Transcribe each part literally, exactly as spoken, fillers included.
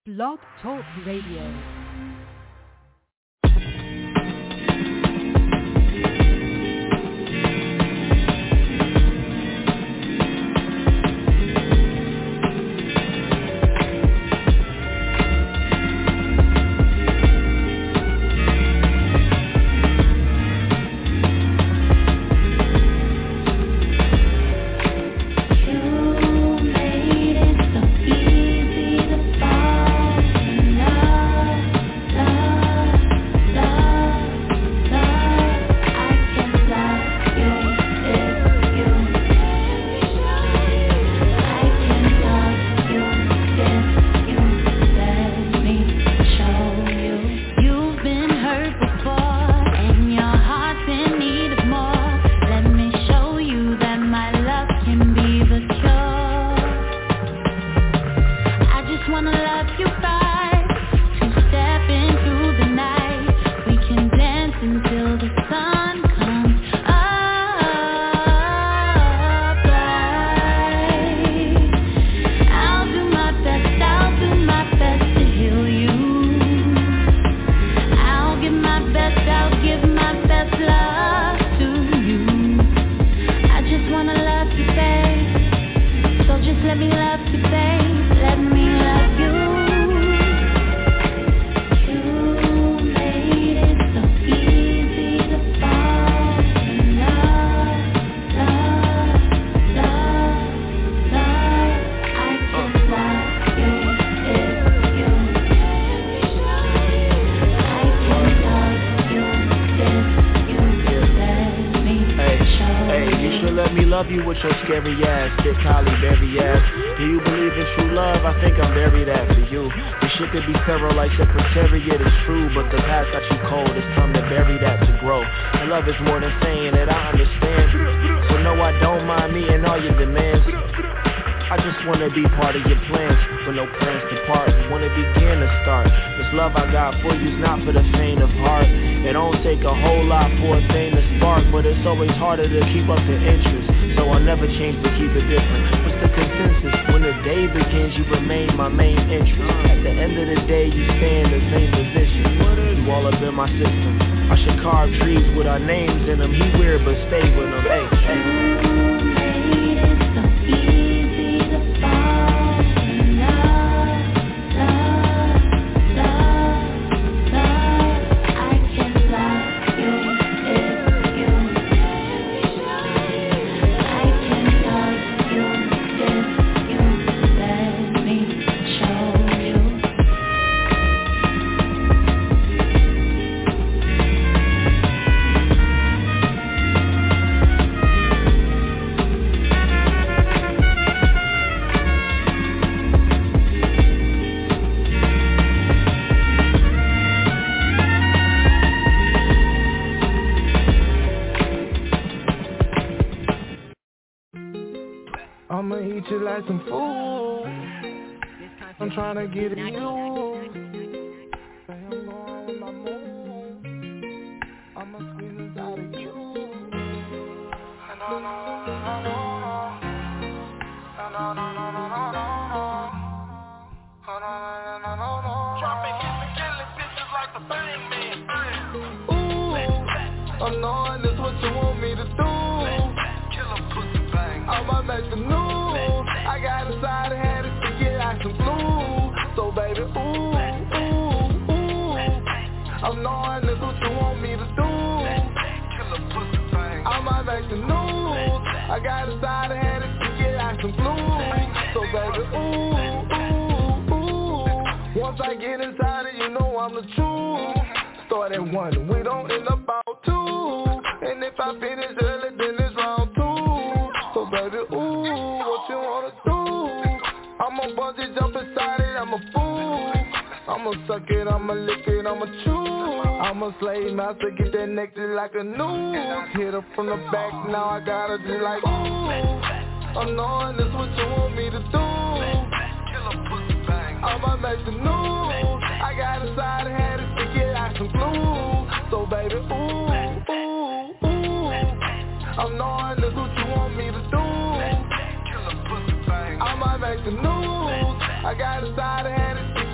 Blog Talk Radio. I'm knowing this what you want me to do. I might make the news. I got a side of hand and get out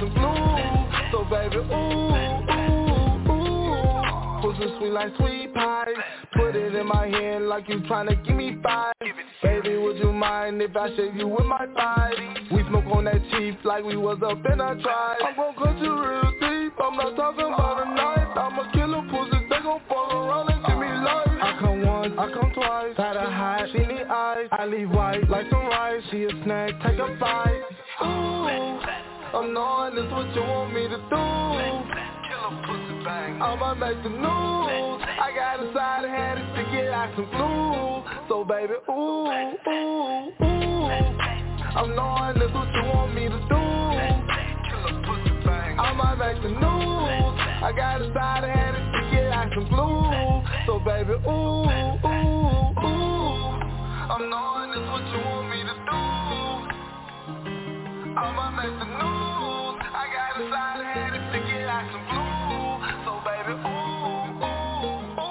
some glue. So baby, ooh, ooh, ooh. Pussy sweet like sweet pie. Put it in my hand like you tryna give me five. Baby, would you mind if I shake you with my thighs? We smoke on that cheap like we was up in a tribe. I'm gon' cut you real deep, I'm not talking about a knife. I'm a killer pussy, they gon' fuck around and give me life. I come once, I come twice, got a hot, she need eyes. I leave white like some rice, she a snack, take a bite. Ooh, I'm knowing this what you want me to do. I'ma make the news. I got a side of hand to get out some glue. So baby, ooh, ooh, ooh. I'm knowing this what you want me to do. I'ma make the news. I got a side of hand to get out some glue. So baby, ooh, ooh, ooh. I'm knowing this what you want me to do. I'ma make the news. I got a side of hand to get out some glue. So baby, ooh, ooh, ooh.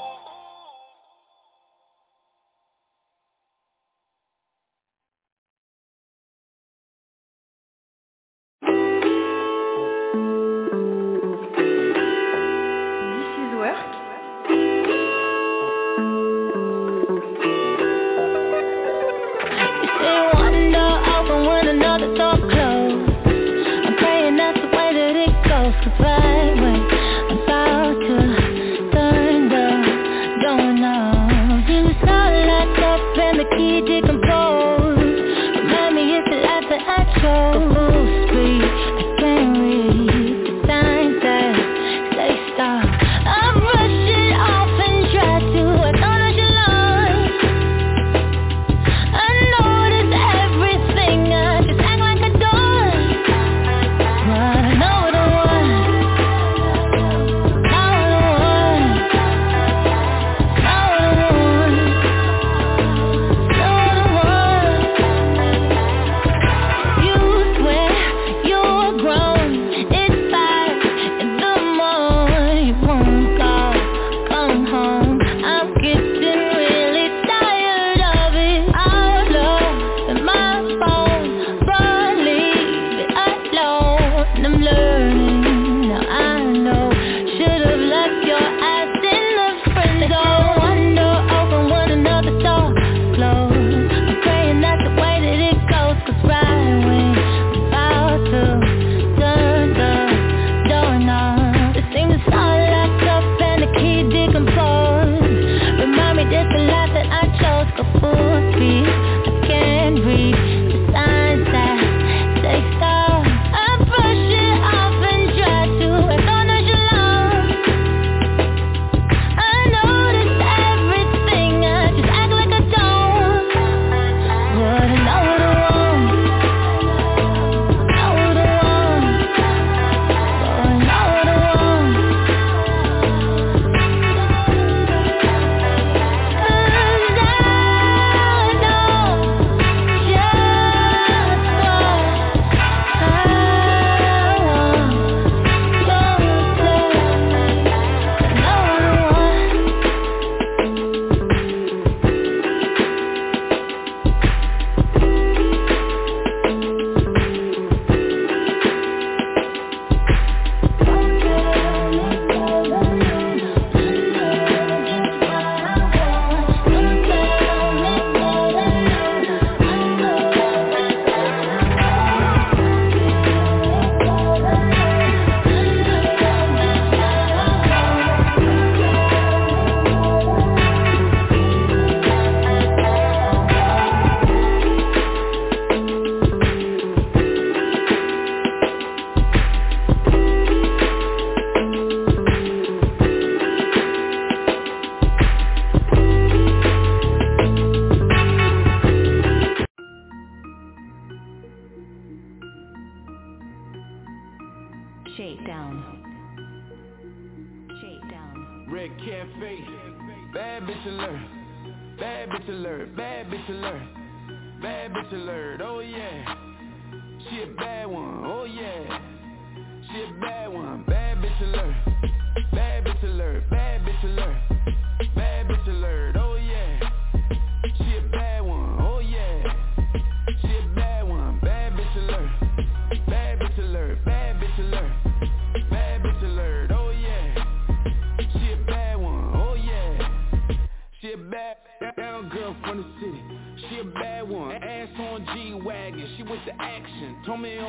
This is work. You say one door open when another door closed. I'm praying that's the way that it goes. 'Cause right when I'm about to turn the doorknob, you was all locked up and the key decomposed. Remind me it's the life that I chose. Full speed, I can't read the signs that say stop. I brush it off and try to acknowledge your line. I notice everything, I just act like I don't. But I know what I want, know what I want, know what I want, know what I want. You swear you're grown, it's five in the morning, you won't go, come home. I'm getting really tired of it. Our love and my phone, but leave it alone. I'm learning, now I know. Should've left your ass in the friend zone. One door open when another door closed. I'm praying that's the way that it goes. 'Cause right when I'm about to turn the doorknob, it seems it's all locked up and the key decomposed. Remind me this the life that I chose. Go full speed, I can't read the signs that say stop. I brush it off and try to acknowledge your love. I notice everything, I just act like I don't. But I know what I want, know what I want, but I know what I want. 'Cause I know just what Shakedown. Shakedown. Red Cafe, bad bitch alert, bad bitch alert, bad bitch alert, bad bitch alert, oh yeah, she a bad one, oh yeah, she a bad one, bad bitch alert, bad bitch alert, bad bitch alert, bad bitch alert, oh yeah, she a bad one, oh yeah, she a bad one, bad bitch alert, bad bitch alert, bad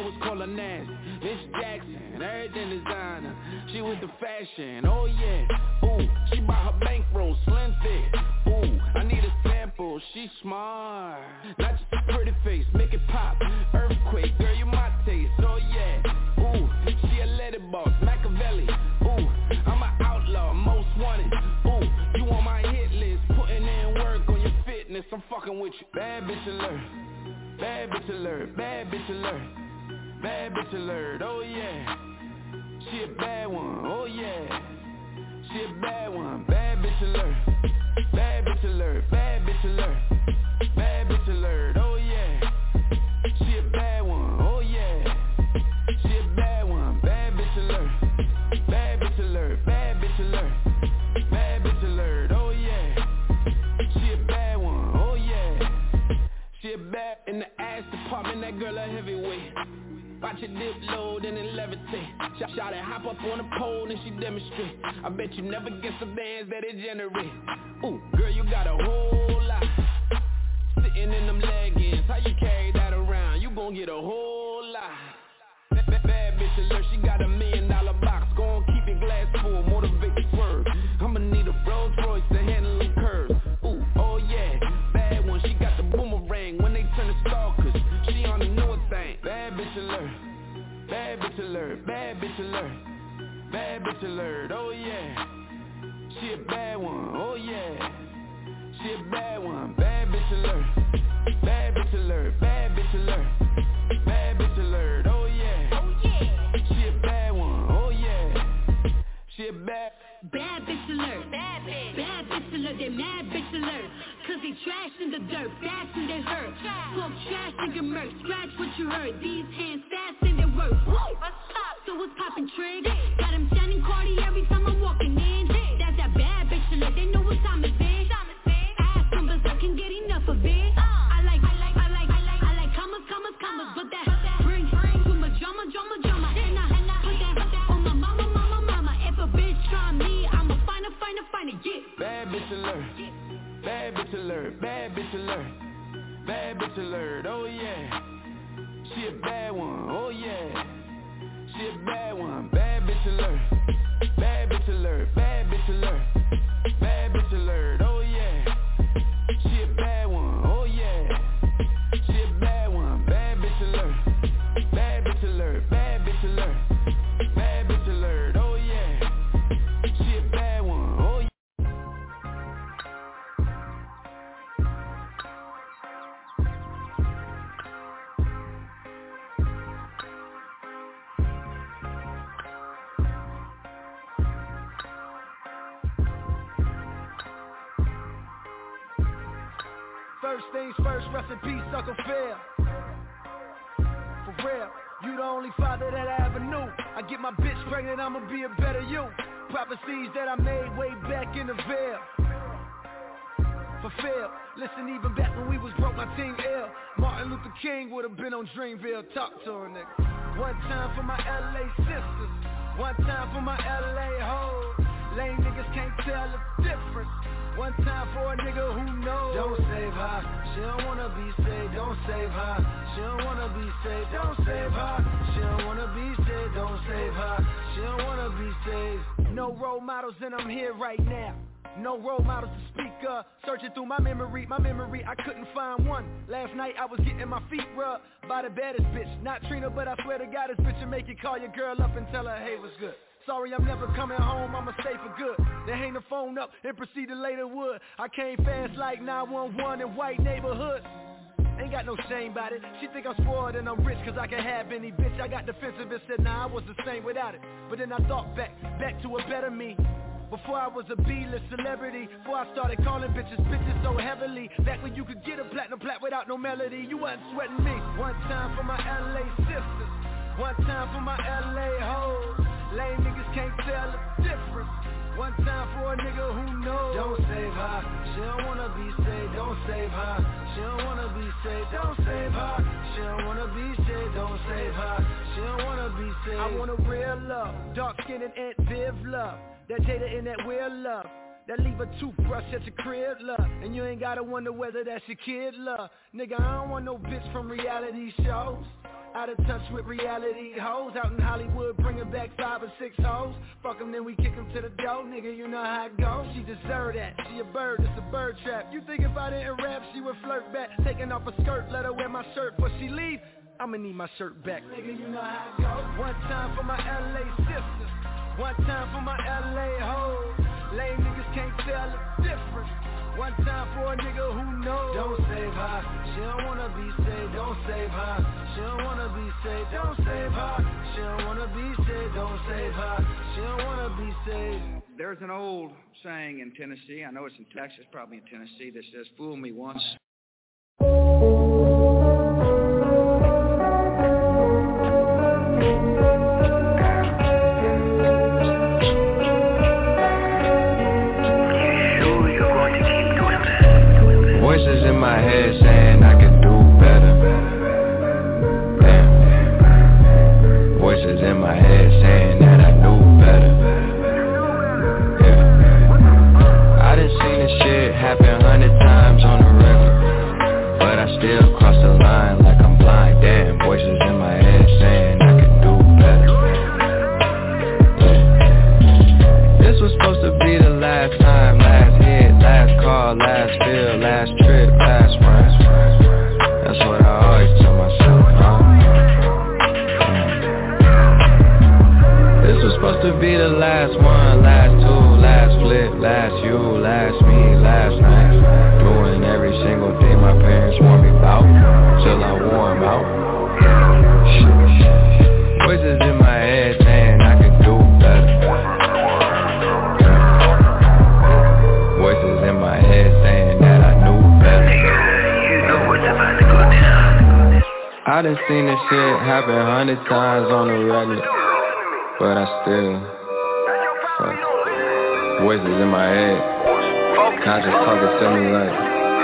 was calling ass. Miss Jackson, everything designer. She with the fashion, oh yeah. Ooh, she bought her bankroll, slim fit. Ooh, I need a sample, she smart. Not just a pretty face, make it pop. Earthquake, girl, you my taste, oh yeah. Ooh, she a lady boss, Machiavelli. Ooh, I'm an outlaw, most wanted. Ooh, you on my hit list, putting in work on your fitness, I'm fucking with you. Bad bitch alert, bad bitch alert, bad bitch alert, bad bitch alert, oh yeah. She a bad one, oh yeah. She a bad one, bad bitch alert, bad bitch alert, bad bitch alert, bad bitch alert, oh yeah. She a bad one, oh yeah. She a bad one, bad bitch alert, bad bitch alert, bad bitch alert, bad bitch alert, oh yeah. She a bad one, oh yeah. She a bad in the ass department, that girl a heavyweight. Watch it dip low, then it levitate. Shot, shot it, hop up on the pole, and she demonstrate. I bet you never get some bands that it generate. Ooh, girl, you got a whole lot. Sitting in them leggings, how you carry that around? You gon' get a whole lot. Bad, bad, bad bitch alert, she got a million dollar box. Go on, keep your glass full, motivate the swerve. I'ma need a Rolls Royce to handle them curves. Ooh, oh yeah, bad one, she got the boomerang when they turn to stalkers. She on the newer thing. Bad bitch alert, bad bitch alert, bad bitch alert, bad bitch alert, oh yeah. She a bad one, oh yeah. She a bad one, bad bitch alert, bad bitch alert, bad bitch alert, bad bitch alert, oh yeah. Oh yeah. She a bad one, oh yeah. She a bad. Bad bitch alert, bad bitch, bad bitch alert, they mad bitch alert. Cause they trash in the dirt, fast and they hurt. Smoke trash in your murk, scratch what you heard. These hands fast and they work. Woo! What's up? So what's poppin' trig? Got them shining Cardi every time I'm walking in. That's that bad bitch alert, they know what time it is. Ass numbers, I can get enough of it. I like, I like, I like, I like, I like commas, commas, commas. But that bring, bring to my drama, drama, drama. And I, and I put that, put that on my mama, mama, mama. If a bitch try me, I'ma find her, find her, find her, yeah. Bad bitch alert, bad bitch alert, bad bitch alert, bad bitch alert, oh yeah. She a bad one, oh yeah. She a bad one, bad bitch alert, bad bitch alert, bad bitch alert, bad bitch alert, oh yeah. She a bad one, oh yeah. She a bad one, bad bitch alert, bad bitch alert, bad bitch alert, bad bitch alert, oh yeah. She a bad one, oh yeah. First things first, rest in peace, Uncle Phil. For real, you the only father that I ever knew. I get my bitch pregnant, I'ma be a better you. Prophecies that I made way back in the veil. Fulfilled, listen, even back when we was broke, my team ill. Martin Luther King would've been on Dreamville, talk to a nigga. One time for my L A sisters, one time for my L A hoes. Lame niggas can't tell the difference. One time for a nigga who knows. Don't save her, she don't wanna be saved. Don't save her, she don't wanna be saved. Don't save her, she don't wanna be saved. Don't save her, she don't wanna be saved. No role models and I'm here right now. No role models to speak of. Searching through my memory, my memory, I couldn't find one. Last night I was getting my feet rubbed by the baddest bitch. Not Trina, but I swear to God this bitch will make you call your girl up and tell her, hey, what's good? Sorry, I'm never coming home, I'ma stay for good. They hang the phone up and proceed to lay the wood. I came fast like nine one one in white neighborhoods. Ain't got no shame about it. She think I'm spoiled and I'm rich cause I can have any bitch. I got defensive and said, nah, I was the same without it. But then I thought back, back to a better me. Before I was a B-list celebrity, before I started calling bitches, bitches so heavily. Back when you could get a platinum plat without no melody, you wasn't sweating me. One time for my L A sisters, one time for my L A hoes. Lame niggas can't tell the difference. One time for a nigga who knows. Don't save her, she don't wanna be saved. Don't save her, she don't wanna be saved. Don't save her, she don't wanna be saved. Don't save her, she don't wanna be saved. I want a real love, dark skin and Aunt Viv love. That Jada in that weird love. That leave a toothbrush at your crib, love. And you ain't gotta wonder whether that's your kid, love. Nigga, I don't want no bitch from reality shows. Out of touch with reality, hoes out in Hollywood bringing back five or six hoes. Fuck them, then we kick them to the door, nigga, you know how it goes. She deserve that, she a bird, it's a bird trap. You think if I didn't rap, she would flirt back. Taking off a skirt, let her wear my shirt, but she leave, I'ma need my shirt back. Nigga, you know how it goes. One time for my L A sisters, one time for my L A hoes. Lame niggas can't tell the difference. One time for a nigga who knows. Don't save her, she don't wanna be saved. Don't save her, she don't wanna be saved. Don't save her, she don't wanna be saved. Don't save her, she don't wanna be saved. There's an old saying in Tennessee, I know it's in Texas, probably in Tennessee, that says, fool me once. Voices in my head saying I could do better. Damn. Voices in my head saying that I knew better. Yeah. I done seen this shit happen a hundred times on the regular, but I still cross the line like I'm blind. Damn. Voices in my head saying I could do better. Yeah. This was supposed to be the last time, last hit, last call, last feel, last trip, last run. That's what I always tell myself, huh? This was supposed to be the last one, last two, last flip, last you, last me, last night. Doing every single thing my parents warned me about, till I wore 'em out. Shit. Voices in my head saying I could do better. Voices in my head saying that I knew better. You know what's about to go down. I done seen this shit happen a hundred times on the regular, but I still fuck. Voices in my head, conscious talking to me like,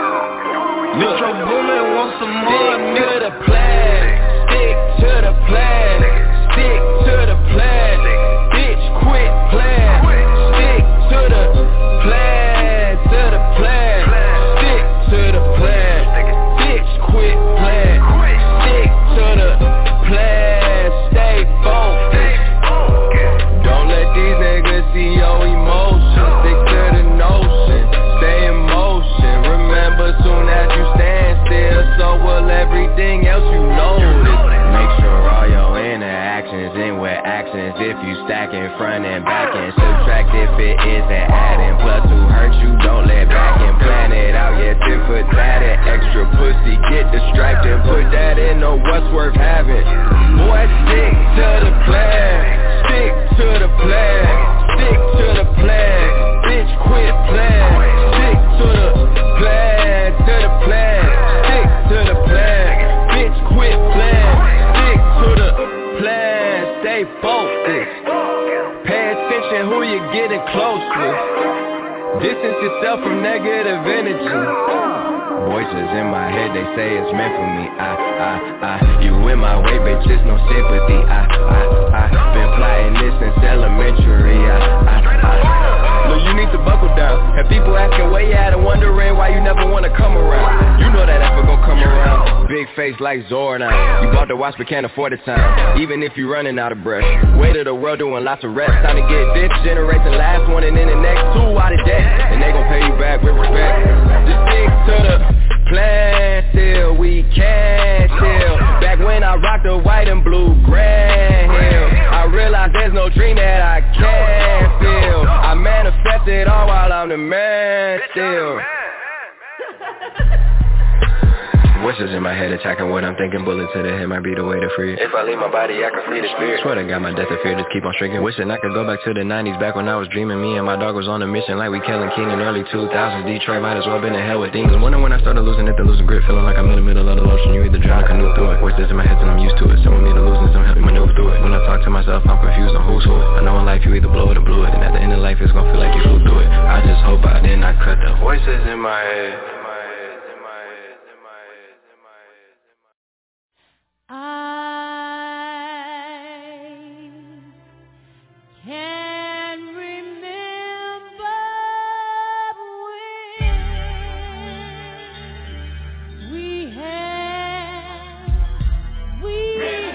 Metro Boomin want some more. Stick to the plan, stick to the plan, stick to the plan. Bitch quit playing, stick to the plan, to the plan, stick to the plan. Bitch quit playing, stick to the plan, stay focused. Don't let these niggas see your emotions. Stick to the notion, stay in motion. Remember, soon as you stand still, so will everything else you notice. Make sure all your interactions end with actions. If you stack in front and back and subtract if it isn't adding. Plus who hurt you, don't let back and plan it out. Yeah, then put that in extra pussy. Get the stripe and put that in on what's worth having. Boy, stick to the plan, stick to the plan, stick to the plan. Bitch quit playing, stick to the plan, to the plan, stick to the plan. Bitch quit playing, stick to the plan, stay focused. Pay attention who you getting close with. Distance yourself from negative energy. Voices in my head, they say it's meant for me. I, I, I, you in my way, but just no sympathy. I, I, I, been plotting this since elementary. I, I, I, look, you need to buckle down. And people asking where you at and wondering why you never wanna come around. You know that effort gon' come around. Big face like Zordon. You bought the watch but can't afford the time, even if you running out of breath. Weight of the world doing lots of reps. Time to get this generation last one and then the next two out of debt. And they gon' pay you back with respect. Just stick to the plan till we can chill. Back when I rocked the white and blue Grand Hill, I realized there's no dream that I can't feel. I manifest it all while I'm the man still. Voices in my head attacking what I'm thinking. Bullet to the head might be the way to free it. If I leave my body, I can free the spirit. Swear to God, my death of fear just keep on shrinking. Wishing I could go back to the nineties, back when I was dreaming. Me and my dog was on a mission like we Kellen King in early two thousands. Detroit might as well been in hell with demons. Wondering when I started losing it, then losing grip. Feeling like I'm in the middle of the ocean. You either drown or canoe through it. Voices in my head and I'm used to it. Some want me to lose and some help me maneuver through it. When I talk to myself, I'm confused on who's who. I know in life you either blow it or blew it, and at the end of life it's gonna feel like you flew through it. I just hope I did not cut the voices in my head. I can remember when we had, we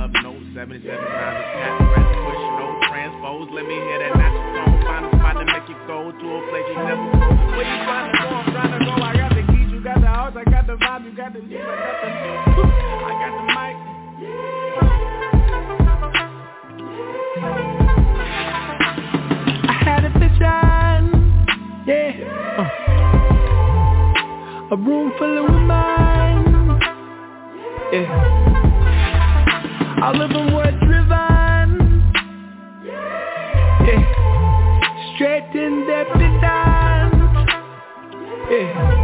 love note, seventy-seven rounds of tap, press, push, no transpose. Let me hear that natural tone. Find a spot to make you go to a place you never go. Where you trying to go? I'm trying to go. I got the keys, you got the house, I got the vibe, you got the lead, I got the I got the mic. I had a vision, yeah. Uh. A room full of women, yeah. All of them were driven, yeah. Straight in their pedant, yeah.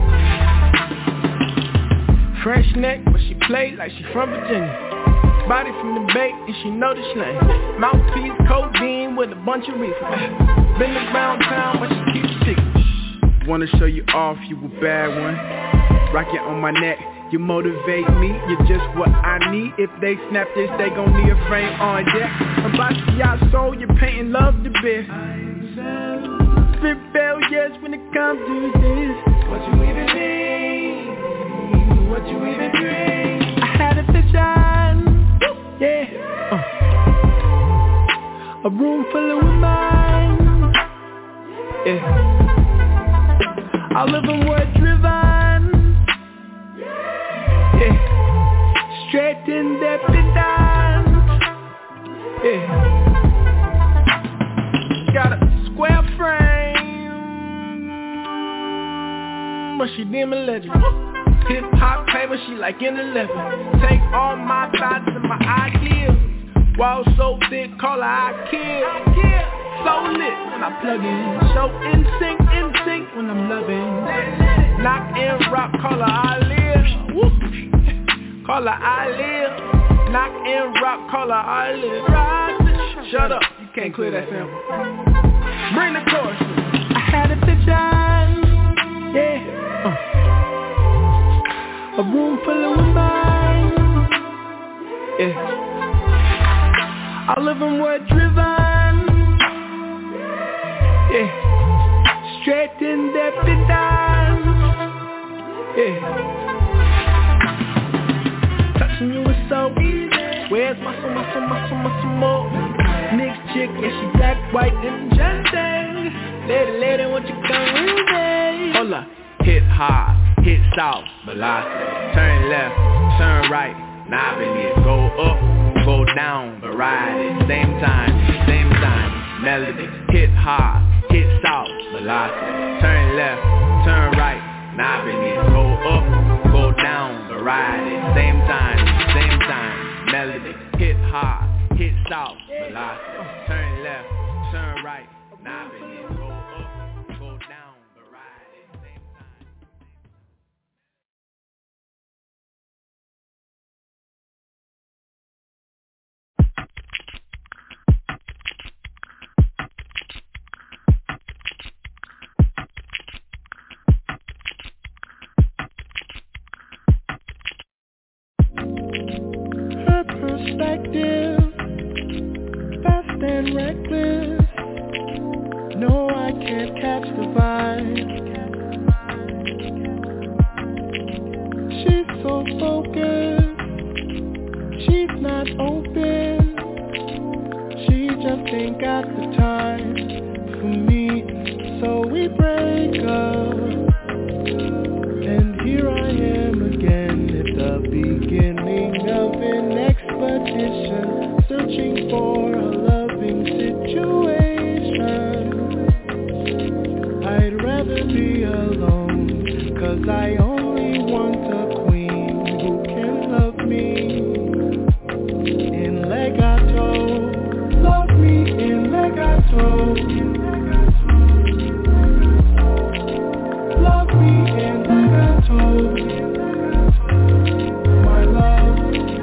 Fresh neck, but she played like she from Virginia. Body from the Bay, and she know the slang. Mouthpiece, codeine with a bunch of reefer. Been around town, but she keeps it secret. Wanna show you off, you a bad one. Rock it on my neck, you motivate me. You're just what I need. If they snap this, they gon' need a frame on deck. About to y'all soul, you're painting love to bear. Spit failures when it comes to this. What you even mean? What you even dream? I had a vision. Yeah, uh. A room full of women, yeah. All of them were driven, yeah. Straight in their pedant, yeah. Got a square frame, but she damn a legend. Hip hop paper, she like in eleven. Take all my thoughts and my ideas. Wall so thick, call her I kill. So lit when I plug in. So in sync, in sync when I'm loving. Knock and rock, call her I live. Call her I live. Knock and rock, call her I live. Shut up, you can't clear that sample. Bring the chorus. I had a vision, yeah. Uh. A room full of women, yeah. All of them were driven, yeah. Straight in their pedant, yeah. Touching you is so easy. Where's my muscle, muscle, muscle, muscle more? Mixed chick, yeah, she black, white, and just lady, lady, what you come with me? Hold up. Hit hard, hit soft, velocity. Turn left, turn right, knobbing it. Go up, go down, variety. Same time, same time, melody. Hit hard, hit soft, velocity. Turn left, turn right, knobbing it. Go up, go down, variety. Same time, same time, melody. Hit hard, hit soft, velocity. Turn left, turn right, knobbing it. Go up, go down, variety. Same time. Her perspective, fast and reckless. No, I can't catch the vibe. She's so focused, she's not open. She just ain't got the time for me, so we break up. And here I am again at the beginning of an expedition, searching for a loving situation. I'd rather be alone, 'cause I only want a queen who can love me in legato. Love me in legato. Love me in legato. My love.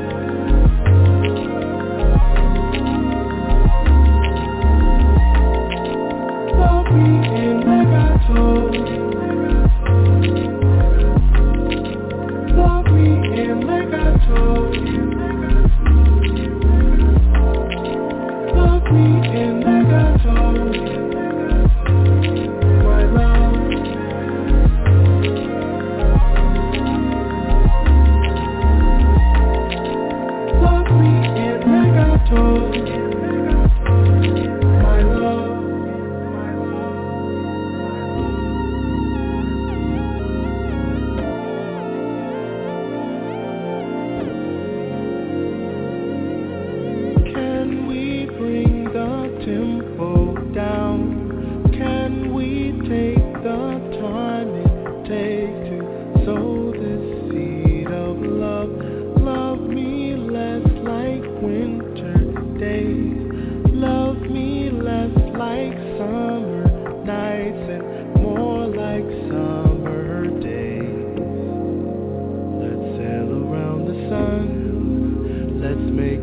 Love me in legato. Love me in legato. Love me in legato. My love. Love me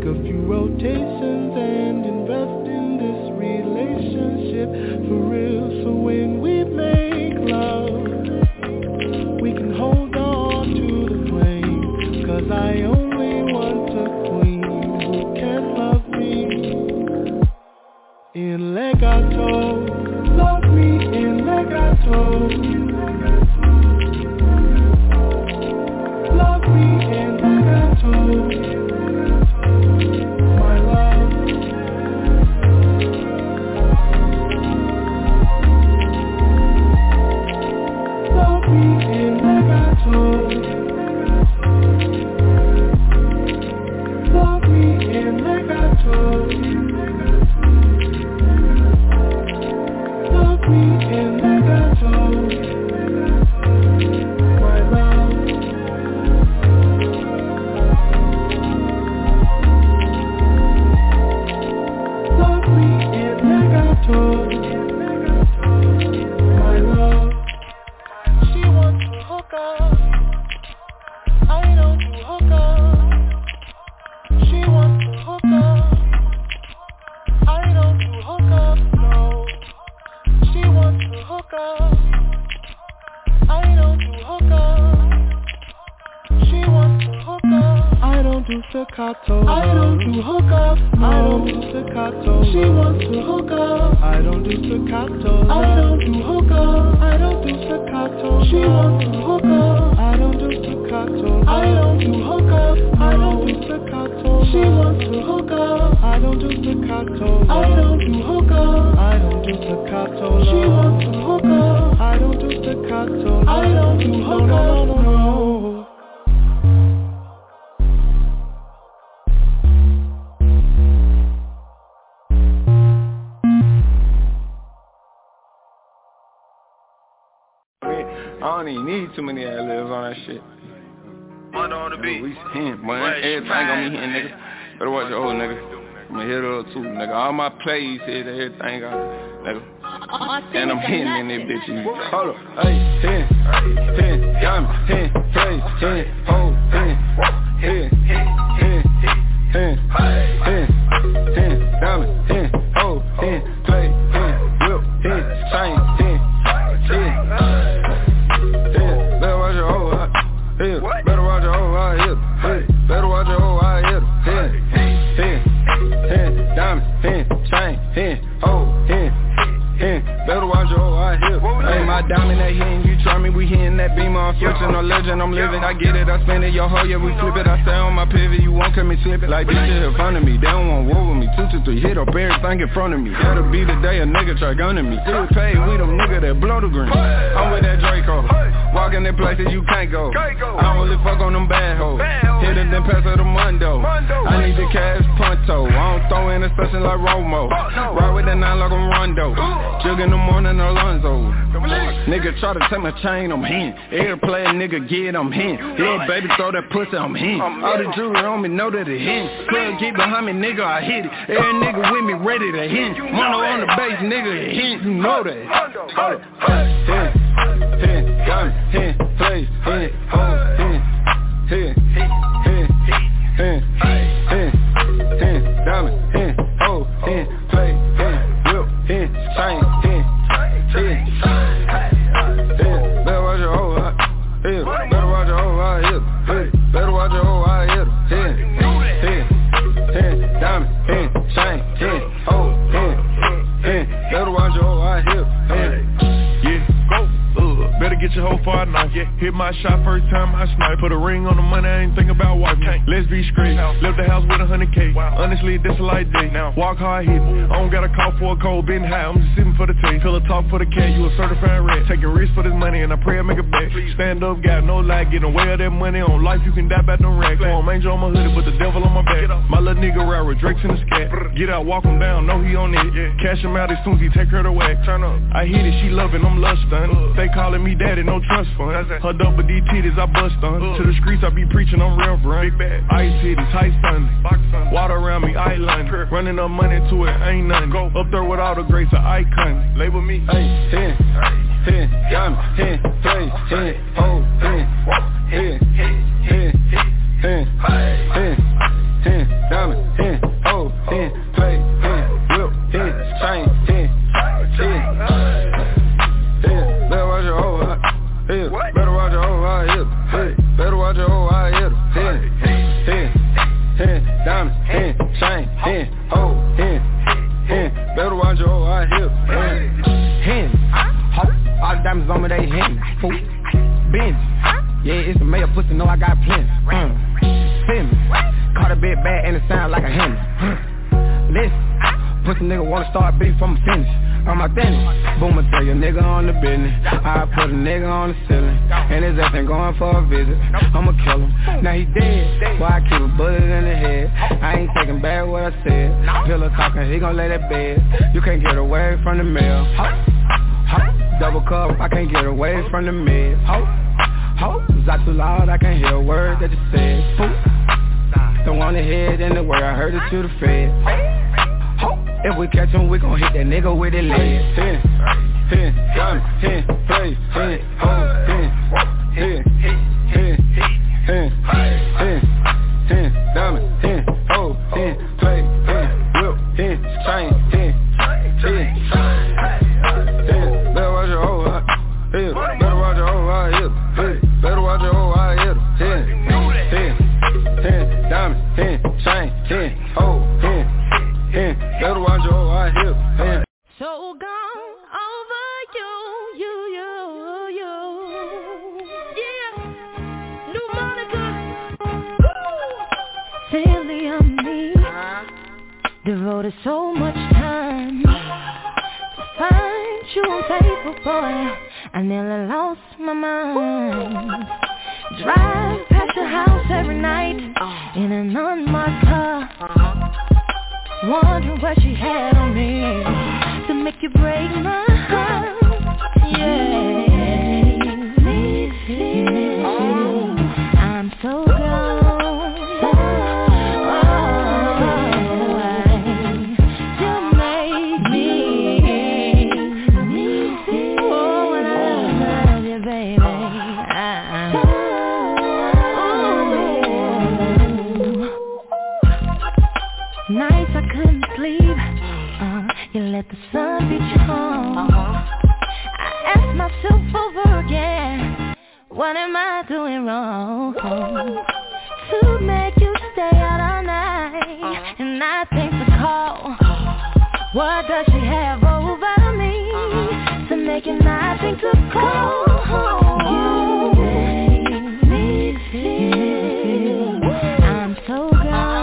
a few rotations and invest in this relationship for real. So when we make love, we can hold on to the flame. Cause I only want a queen who can love me in legato. Love me in legato. Love me in legato. My love. Love me in legato. Love me in legato. Love me in legato. My love. Love me in legato. My love. She wants to hook up. I don't do hook up. She wants to hook up. I don't do hook up, no. She wants to hook up. I don't do hook up. She wants to hook up. I don't do staccato. I don't do hook up. No. I don't do staccato. She wants to hook up. I don't do staccato. I don't do hook up. I don't do staccato. She wants to hook up. I don't do staccato. I don't do hook up. I don't do staccato. She wants to hook up. I don't do staccato. I don't do hook up. I don't do staccato. She wants to hook up. I don't do staccato. I don't do hook up. No. I don't even need too many ad-libs on that shit. Mother on the beat. We hint, boy. Everything gonna be hitting, nigga. Better watch your old nigga. I'ma hit her up too, nigga. All my plays hit everything, got, nigga. And I'm hitting in this bitch. Hold up. Hey, hit, hit, got me, hit, play, hit, hold, hit, hit, hit, hit, hit, hit, hit, got me, hit, hold, hit, play, hit, whip, hit, chain, hit, hit. Better watch your hoe, I hit. Better watch your hoe, I hit. Better watch your hoe, I hit. Hit, hit, hit, diamond, hit, chain, hit, hoe, hit, hit. Better watch your hoe, I hit. Hey, my diamond, that hitting, you try me, we hitting that beam on fortune, no legend, I'm living. I get it, I spend it, your hoe, yeah, we flip it. I stay on my pivot, you won't come and slip it. Like this shit in front of me, they don't want war with me. Two to three, hit up everything in front of me. That'll be the day a nigga try gunning me. Still paid, we them nigga that blow the green. I'm with that Draco. Walking in places you can't go. I only fuck on them bad hoes. Hit it then pass her the Mundo. I need the cash punto. I don't throw in a session like Romo. Ride with that nine like I'm Rondo. Jug in the morning Alonzo. Nigga try to take my chain, I'm hin. Every player nigga get, I'm hin. Little baby throw that pussy, I'm hin. All the jewelry on me know that it hin. Plug get behind me, nigga, I hit it. Every nigga with me ready to hit. Mono on the base, nigga, it hit. You know that. Hold it. Hit, hit, got me. Hit, play, hit, hold, hit, hit, hit, hit, hit, hit, hit, diamond, hit, hold, hit, play, hit, whip, hit, chain, hit, hit, hit. Better watch your hoe, I hit. Better watch your hoe, I hit. Better watch your hoe, I hit. Hit, hit, hit, diamond, hit, chain, hit, hold, hit, hit. Better watch your hoe, I hit. Yeah, go. Better get your hoe far now. Yeah. Hit my shot first time I snipe. Put a ring on the money, I ain't think about wife. Let's be straight. Left the house with a hundred K. Wow. Honestly, this a light day. Now. Walk hard hit. I don't gotta call for a cold, been high. I'm just sitting for the taste. Fill a talk for the cat. You a certified rat. Taking risks for this money and I pray I make a bet. Stand up, got no lie. Getting away with that money on life. You can die by them racks. I'm angel on my hoodie, but the devil on my back. My little nigga ride with Drake's in the scat. Get out, walk him down. Know he on it. Yeah. Cash him out as soon as he take her to whack. Turn up. I hit it, she loving, I'm lustin'. Uh. They calling me daddy, no trust fund. Her double D titties, I bust on. Uh. To the streets, I be preaching, I'm reverend. Big bad. Ice titties, high sun. Water around me, island. Running up money to it, ain't nothing. Go up there with all the greats, an icon. Label me. Hey, hit, hit, got me, hit, play, hit, hold, hit, hit, hit, hit, hit, hit, hit, got me, hit. hoe, I hit her. Hen, hen, hen, diamond, hen, chain, hen, hoe, hen, hen. Better watch your hoe, I hit her. Hen, hoe, all the diamonds on me, they hen, fool. Benz, yeah, it's a male pussy, know I got plenty. Mm. Feel me, caught a bit bad and it sound like a hen. Mm. Listen, pussy nigga wanna start beef from a finish. On my finish, boom, I tell you nigga on the business. I put a nigga on the ceiling, and his ass ain't going for a visit. I'ma kill him, now he dead. Boy, I keep a bullet in the head. I ain't taking back what I said. Pillow talking, he gon' lay that bed. You can't get away from the mail. Ho, ho, double cup, I can't get away from the meds. Ho, ho, is I too loud? I can't hear a word that you said. Fool, don't want to head in the word. I heard it to the fed. Ho, if we catch him, we gon' hit that nigga with his legs. Hen, hen, diamond, hen, play, hen, ho, hen, hen, hen, hen, hen, hen, diamond, hen, ho, hen, play, hen, whip, hen, chain, hen, hen, hen. Better watch your hoe, I hit. Better watch your hoe, I hit. Better watch your hoe, I hit. Hen, hen, hen, diamond, hen, chain, hen, ho, hen. Hen, better watch your hoe, I hit. Hen. So gone over you, you, you, you. Yeah, new Monica. Silly on me. Devoted so much time to find you on paper, boy. I nearly lost my mind. Drive past your house every night in an unmarked car. Wondering what she had on me to make you break my heart. Yeah, I'm so gone. Oh, you make me. Oh, and I love you, baby. Nights I couldn't sleep, uh, you let the sun beat you home. uh-huh. I asked myself over again, what am I doing wrong to make you stay out all night? uh-huh. And I think the call, what does she have over me uh-huh. to make you not think to call home? You make me feel I'm so gone.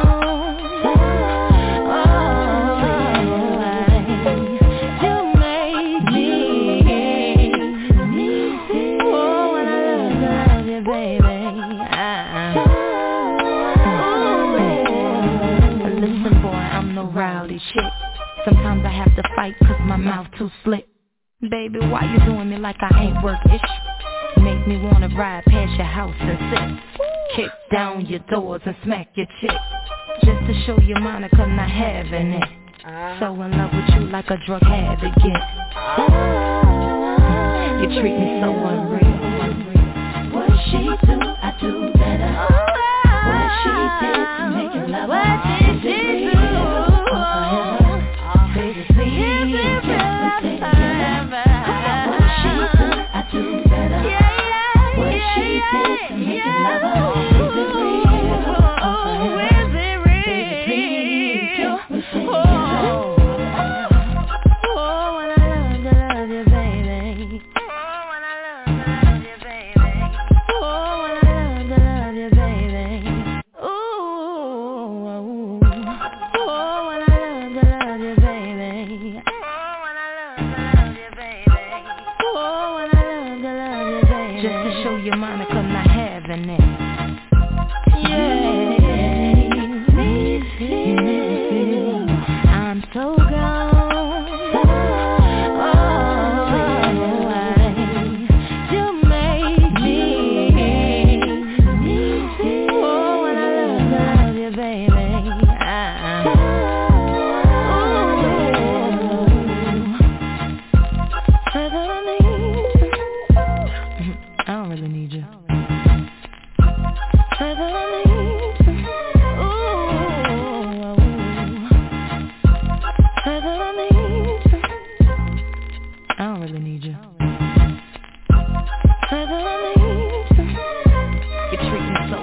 Rowdy shit. Sometimes I have to fight cause my mouth too slick. Baby, why you doing me like I ain't work-ish? Make me wanna ride past your house and sit. Kick down your doors and smack your chick. Just to show you Monica not having it. So in love with you like a drug habit get. You treat me so unreal. What she do, I do better. What she did to make you love her. What did she do? Baby.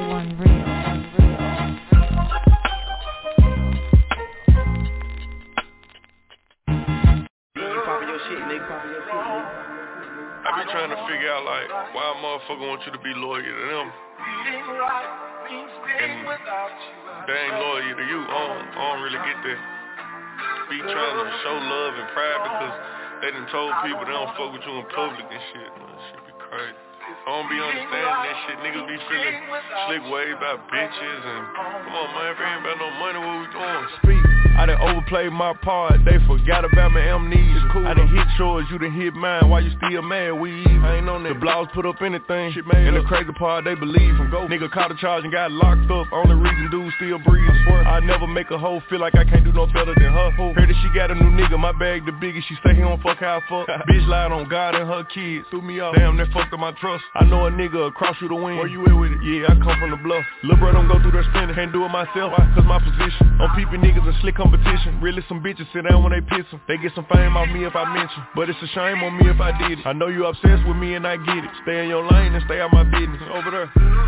one real, one real. I be trying to figure out like why a motherfucker want you to be loyal to them and they ain't loyal to you. I don't, I don't really get that. Be trying to show love and pride because they done told people they don't fuck with you in public and shit. Man, that shit be crazy. I don't be understanding that shit. Niggas be feeling slick way about bitches and come on man, if it ain't about no money, what we doing? Speak. I done overplayed my part, they forgot about my amnesia. Cool. I done hit yours, you done hit mine, why you still mad? We even. I ain't on that. The blogs put up anything, shit made and up. The crazy part, they believe from go. Nigga caught a charge and got locked up, only reason dude still breathe. I swear, I never make a hoe feel like I can't do no better than her. Heard that she got a new nigga, my bag the biggest, she say he don't fuck how I fuck. Bitch lied on God and her kids, threw me off, damn that fucked up my trust. I know a nigga across you the wind, where you at with it? Yeah, I come from the bluff. Lil' bro don't go through that spinning, can't do it myself, why? Cause my position, I'm peeping niggas in slick competition. Really some bitches sit down when they piss them. They get some fame off me if I mention, but it's a shame on me if I did it. I know you obsessed with me and I get it. Stay in your lane and stay out my business. Over there,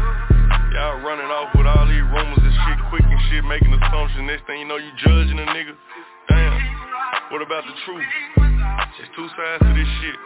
y'all running off with all these rumors and shit, quick and shit, making assumptions. Next thing you know, you judging a nigga. Damn, what about the truth? There's two sides to this shit.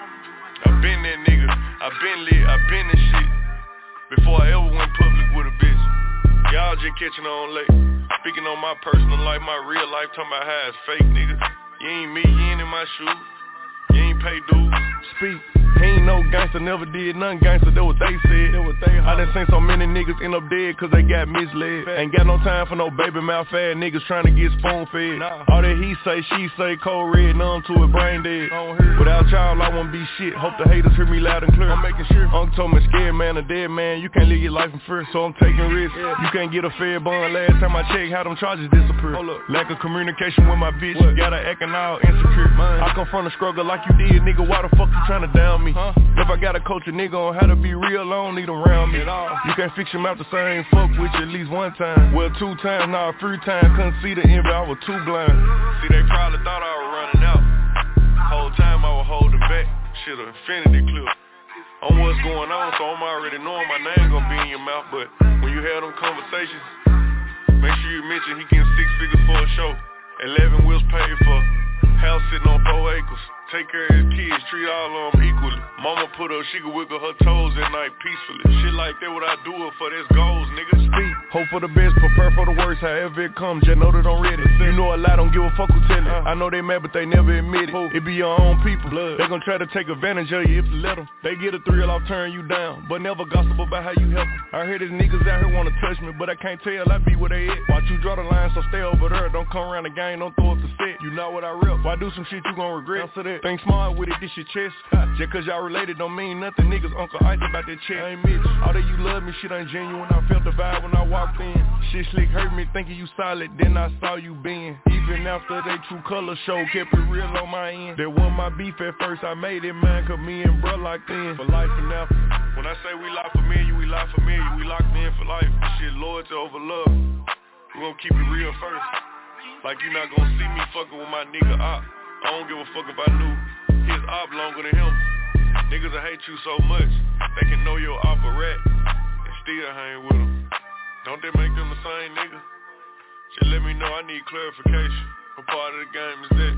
I been that nigga, I been lit, I been this shit before I ever went public with a bitch. Y'all just catching on late. Speaking on my personal life, my real life, talking about how it's fake, nigga. You ain't me, you ain't in my shoes. You ain't pay dues. Speak. He ain't no gangster, never did nothing gangster, that what they said. That what they I done seen so many niggas end up dead cause they got misled. Ain't got no time for no baby mouth ass niggas trying to get spoon fed. Nah. All that he say, she say, cold red, numb to it, brain dead. Without y'all, I won't be shit. Hope the haters hear me loud and clear. I'm making sure. Uncle told me scared man, a dead man, you can't live your life in fear. So I'm taking risks. Yeah. You can't get a fair bond. Last time I checked, how them charges disappear. Lack of communication with my bitch. What? Got her acting all insecure. Man. I come from the struggle like you did, nigga. Why the fuck you trying to down me? Huh? If I gotta coach a nigga on how to be real, I don't need them around me. You can't fix him out the same fuck with you at least one time. Well, two times, now nah, three times. Couldn't see the envy, I was too blind. See, they probably thought I was running out. Whole time I was holding back. Shit, an infinity clip. On what's going on, so I'm already knowing my name gonna be in your mouth. But when you have them conversations, make sure you mention he getting six figures for a show. Eleven wheels paid for. House sitting on four acres. Take care of his kids, treat all of them equally. Mama put up, she could wiggle her toes at night peacefully. Shit like that, what I do it for, this goals, nigga. Speak, hope for the best, prepare for the worst, however it comes, just know that I'm ready. You know a lot, don't give a fuck who tell it. I know they mad, but they never admit it. It be your own people, they gon' try to take advantage of you if you let them. They get a thrill off turning you down, but never gossip about how you help them. I hear these niggas out here wanna touch me, but I can't tell, I be where they at. Watch you draw the line, so stay over there. Don't come around the game, don't throw up the set. You know what I rep. Why do some shit you gon' regret? Answer that. Think smart with it, this your chest. Just cause y'all related don't mean nothing. Niggas Uncle Ice about that check. I ain't Mitch. All that you love me, shit ain't genuine. I felt the vibe when I walked in. Shit slick hurt me, thinking you solid, then I saw you being. Even after they true color show, kept it real on my end. That wasn't my beef at first, I made it mine, cause me and bruh locked in for life and after. When I say we locked for me, you we locked for me, you we locked in for life. Shit loyalty over love. We gon' keep it real first. Like you not gon' see me fucking with my nigga op. I don't give a fuck if I knew his op longer than him. Niggas that hate you so much, they can know your op a rat and still hang with him. Don't they make them the same nigga? Just let me know, I need clarification. What part of the game is that?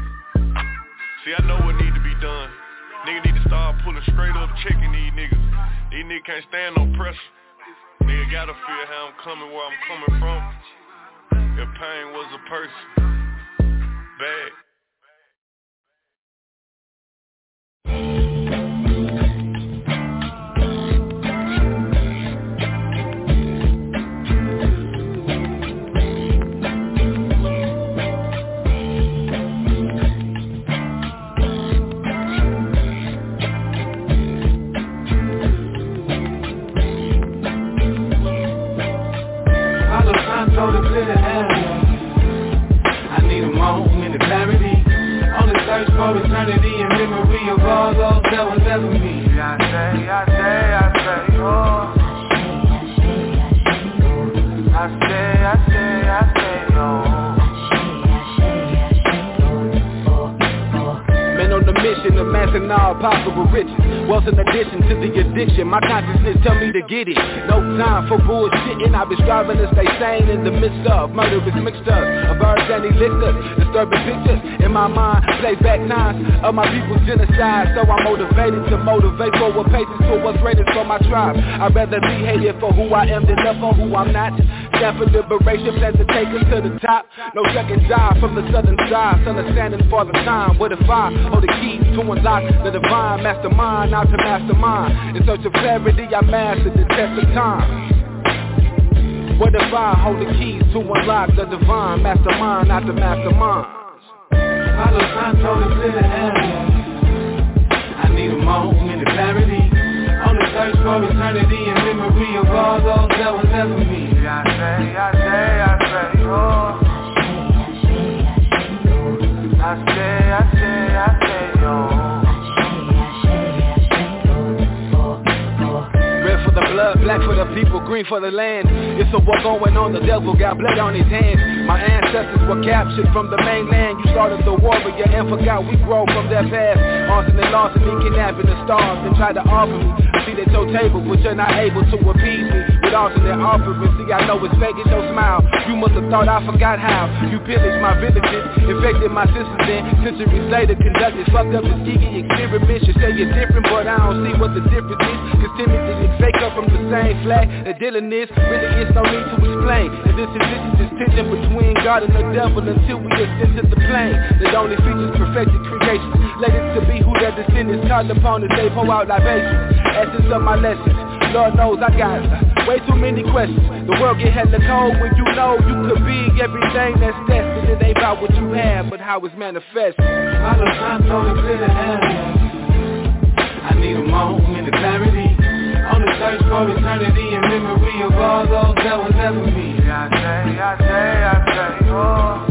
See, I know what need to be done. Nigga need to start pulling straight up, checking these niggas. These niggas can't stand no pressure. Nigga gotta feel how I'm coming, where I'm coming from. If pain was a person, bad. I need a moment of clarity. On the search for eternity and memory of all those that was ever me. I say, I say, I say, oh. I say, I say, I say, oh. Man on the mission, amassing all possible riches. Wealth in addition to the addiction, my consciousness tell me to get it. No time for bullshitting, I've been striving to stay sane in the midst of murderous mixtures of herbs and elixirs, disturbing pictures in my mind, play back times of my people's genocide. So I'm motivated to motivate forward paces to what's greatest for my tribe. I'd rather be hated for who I am than love for who I'm not. Stand for liberation, plan to take us to the top. No second job from the southern side, son of standing for the time. What if I hold the keys to unlock the divine mastermind, not to mastermind? In search of clarity, I mastered the test of time. What if I hold the keys to unlock the divine mastermind, not the mastermind? Palo Santo to the area. I need a moment of clarity. On the search for eternity and memory of all those that was ever me. I say, I say, I say, oh. I say, I say, I say, oh. Red for the blood, black for the people, green for the land. It's a war going on, the devil got blood on his hands. My ancestors were captured from the mainland. You started the war, but you and forgot we grow from that past. Arson and lost and kidnapping the stars and tried to offer me a seat at your table, but you're not able to appease me with alternate offerings. See, I know it's fake, it's your smile. You must have thought I forgot how you pillaged my villages, infected my sisters, then centuries later conducted fucked up the geeky experiments. You say you're different, but I don't see what the difference is. Cause Timothy is fake up from the same flag that Dylan is. Really, it's no need to explain. And this is this is this tension between God and the devil until we ascend to the plane. That only features perfected creation. Let it to be who their descendants called upon as they pour out libations. Essence of my lessons. Lord knows I got way too many questions. The world get hella cold when you know you could be everything that's destined. It ain't about what you have, but how it's manifested. Palo Santo to the area. I need a moment of clarity. On the search for eternity and memory of all those that was ever me. I say, I say, I say, oh.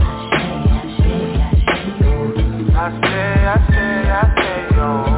I say, I say, I say, oh.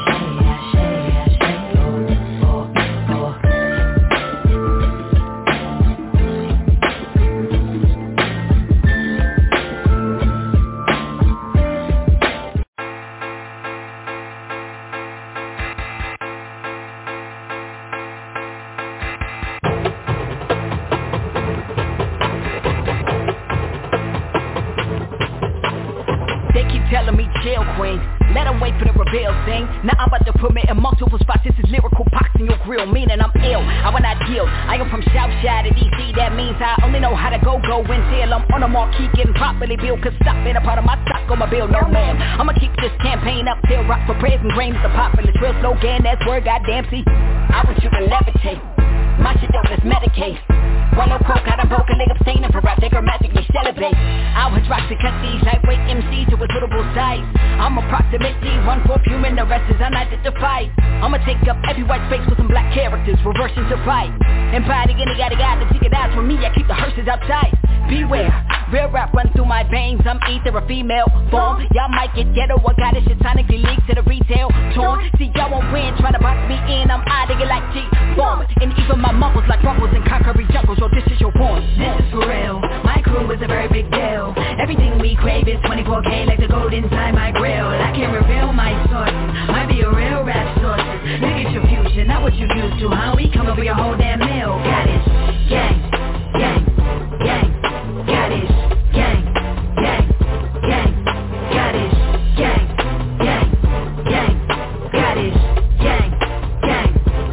Telling me jail queen, let them wait for the reveal thing. Now I'm about to put me in multiple spots. This is lyrical pox in your grill, meaning I'm ill. I will not yield. I am from South Side of D C. That means I only know how to go, go and tell. I'm on a marquee getting properly built. Cause stop being a part of my stock on my bill, no ma'am. I'ma keep this campaign up till rock for praise and grain is the popular drill slogan. That's word, goddamn, see. I want you to levitate. My shit don't just medicate. One no coke, I done broke a leg abstaining for rap, they can magically celebrate. I was roxy cut these lightweight M Cs to a suitable size. I'm approximately one fourth human, the rest is unidentified. I'ma take up every white space with some black characters, reversing to fight. Embody any yada yada, take it out from me, I keep the hearses outside. Beware, real rap run through my veins, I'm either a female form. Y'all might get ghetto, I got it shitonically leaked to the retail torn. See y'all won't win, trying to box me in, I'm out of here like G-Bomb. And even my mumbles like rumbles in concrete jungles, so this is your form. This is for real, my crew is a very big deal. Everything we crave is twenty-four K like the gold inside my grill. I can't reveal my sources, might be a real rap source. Look at your future, not what you used to, huh? We come over your whole damn meal. Got it, gang, gang, gang. Got it, gang, gang, gang. Got it, gang, gang, gang. Got it, gang, gang,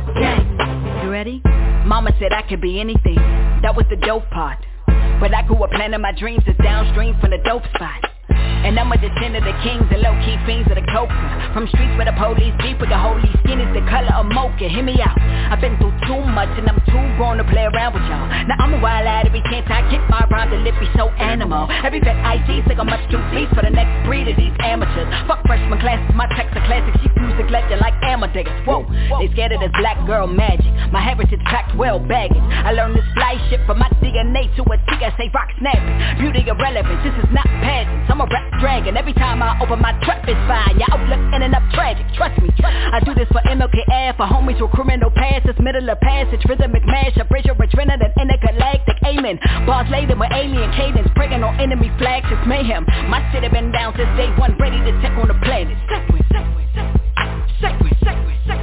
gang. You ready? Mama said I could be anything. That was the dope part. But I grew up planning my dreams is downstream from the dope spot. And I'm a descendant of the kings and low-key fiends of the coca. From streets where the police deep with the holy skin is the color of mocha. Hear me out, I've been through too much and I'm too grown to play around with y'all. Now I'm a wild lad every chance I get my rhyme, the lip be so animal. Every vet I see think I'm much too beast for the next breed of these amateurs. Fuck freshman classes, my texts are classic. She music legend like Amadeus. Whoa, they scared of this black girl magic. My heritage packed well baggage. I learned this fly shit from my D N A to a T S A rock snapping. Beauty irrelevant, this is not pageants. I'm a rap dragon. Every time I open my trap it's fine. Your outlook ending up tragic. Trust me, I do this for M L K F, for homies with criminal past. It's middle of passage, rhythmic mash, a bridge of adrenaline, intergalactic aiming. Bars laden with alien cadence, preying on enemy flags. It's mayhem. My city been down since day one, ready to take on the planet. Segway, segway, segway, segway, segway, segway.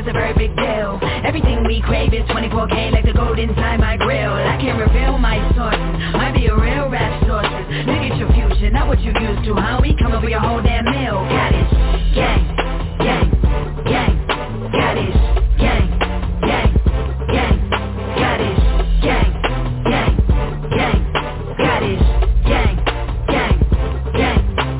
is a very big deal. Everything we crave is twenty-four K like the gold inside my grill. I can't reveal my sources, might be a real rap sources. Look at your future, not what you used to, huh? We come up with your whole damn meal. Got it, gang, gang, gang. Got it, gang, gang, gang. Got it, gang, gang, gang. Got it, gang, gang, gang.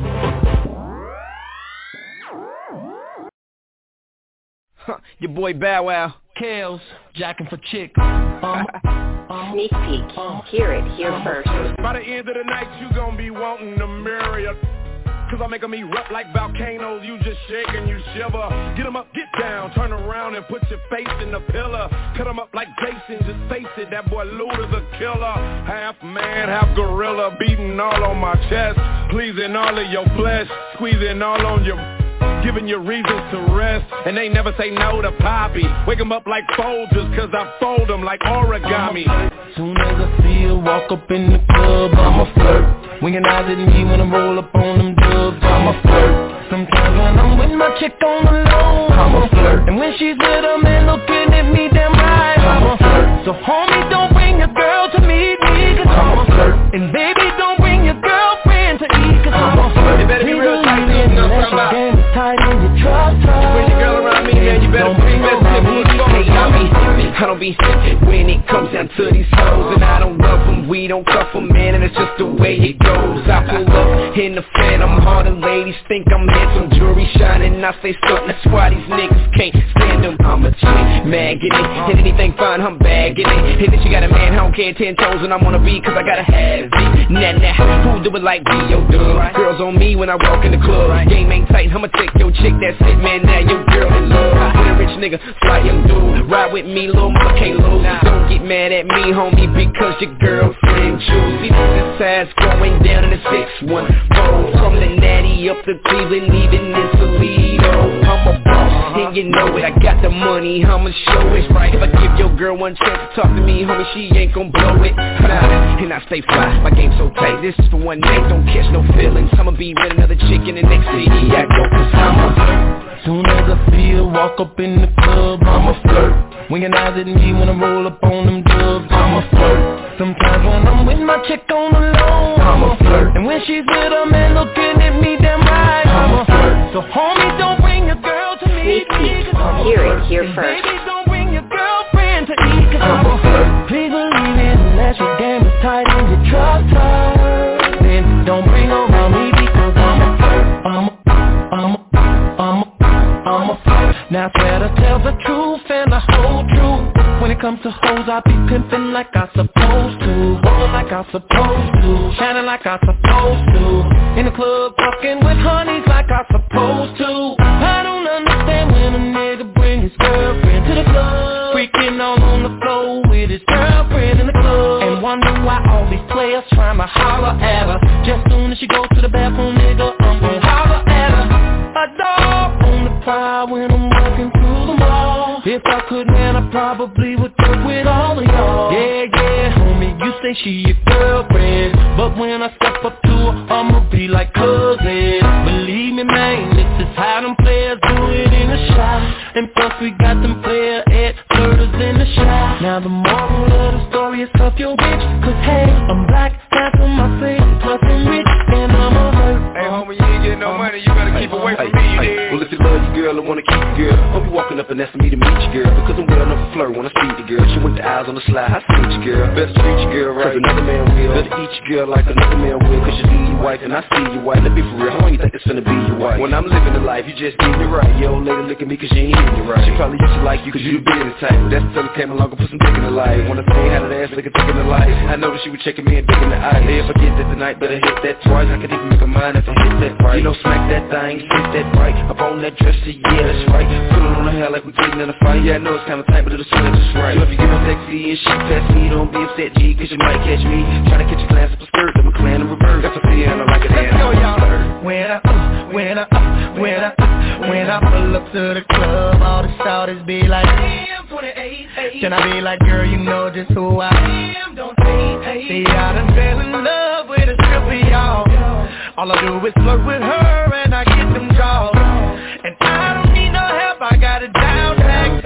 Huh, your boy Bow Wow, Kales, jacking for chick. Um, Sneak peek, hear it here first. By the end of the night, you gon' be wanting to marry her. Cause I make them erupt like volcanoes, you just shake and you shiver. Get them up, get down, turn around and put your face in the pillar. Cut them up like Jason, just face it, that boy Luda's a killer. Half man, half gorilla, beating all on my chest. Pleasing all of your flesh, squeezing all on your... Giving you reasons to rest, and they never say no to Poppy. Wake them up like Folgers, cause I fold them like origami. Soon as I see her walk up in the club, I'ma flirt. Winking eyes at me when I roll up on them dubs, I'ma flirt. Sometimes when I'm with my chick on the low, I'ma flirt. And when she's with a man looking at me damn right, I'ma flirt. So homie, don't bring your girl to meet me, cause I'ma flirt. And baby, don't bring your girlfriend to eat, cause I'ma flirt. It better be real tight, you know what I'm talking about. Tight in your trust, you bring your girl around me, man, you better bring that to me. Hey, I be, I don't be when it comes down to these hoes, and I don't love them, we don't cuff them, man, and it's just the way it goes. I pull up in the phantom, hard and ladies think I'm handsome, jewelry shining, I stay stuck, that's why these niggas can't stand them. I'm a chick, magging it, hit anything fine, I'm bagging it. Hit that you got a man, I don't care ten toes, and I'm on a beat, cause I gotta have it. Nah, nah, who do it like B O dub? Girls on me when I walk in the club, game ain't tight, I'ma take your chick, that's it, man, now your girl in love. With a rich nigga, fly young dude, ride with me, little mama can't lose. Don't get mad at me, homie, because your girlfriend choose. See this ass going down in the six one four, from the Natty up to Cleveland, even in Toledo. I'm a boss, and you know it, I got the money, I'ma show it. If I give your girl one chance to talk to me, homie, she ain't gon' blow it. Nah, and I stay fly, my game so tight, this is for one night, don't catch no feelings. I'ma be with another chick in the next city, I go cause I'm a soon as I see her walk up in the club, I'ma flirt. Winking eyes at me when I roll up on them dubs, I'ma flirt. Sometimes when I'm with my chick on the low, I'ma flirt. And when she's with a man looking at me damn right, I'ma flirt. So homie, don't bring your girl to me, hear it here first. Baby, don't bring your girlfriend to eat, cause I'ma flirt. Please believe it unless your game is tight and you trust her. Then don't bring her around me because I'ma flirt. I'ma, I'ma, I'ma I'm a flirt. Now swear to tell the truth and the whole truth. When it comes to hoes, I be pimping like I supposed to, rolling like I supposed to, shining like I supposed to, in the club fucking with honeys like I supposed to. I don't understand when a nigga bring his girlfriend to the club, freaking all on the floor with his girlfriend in the club, and wonder why all these players trying to holler at her. Just soon as she goes to the bathroom, nigga, I'm gon' holler at her. A dog on the prowl when I'm walking through the mall. If I could, man, I probably would work with all of y'all. Yeah, yeah, homie, you say she your girlfriend, but when I step up to her, I'ma be like cousin. Believe me, man, this is how them players do it in the shop. And plus we got them player at flirters in the shop. Now the moral of the story is cuff your bitch, cause hey, I'm black, handsome, I say, plus I'm rich, and I'm a hurt. Hey, homie, you ain't getting no money, you better keep away from me, dude. Well, if you love your girl, I wanna keep your girl. Hope you walking up and asking me to meet your girl, because I'm well enough to flirt when I see the girl. She went the eyes on the slide, I see your girl. Better treat your girl right, cause another man will. Better eat your girl like another man will, cause you see your wife and I see your wife. Let me for real, how long you think it's finna be your wife? When I'm living the life, you just getting it right. Your old lady look at me cause she ain't getting it right. She probably used to like you cause you the business type. That's until it came along and put some dick in the life. Wanna say how that ass nigga taking the life. I know that she was checking me and digging the eye. Hey, if I get that tonight, better hit that twice. I could even make a mind if I hit that right. You know, smack that thing, sit that right. Up on that dresser, yeah, that's right. Put it on her hair like we getting in a fight. Yeah, I know it's kinda tight, but it'll swing just right. You know, if you get on sexy and she pass me, don't be upset, G, cause you might catch me trying to catch a glance up a skirt, I'm a clan in reverse. That's a C and I like it. Let's go, y'all. When I, uh, when I, uh, when I, uh, when I pull up to the club, all the shawties be like, damn, twenty-eight, then I be like, girl, you know just who I am, don't say, see, I done fell in love with a stripper, y'all. All I do is flirt with her and I get them jaws, and I don't need no help, I got it down, back.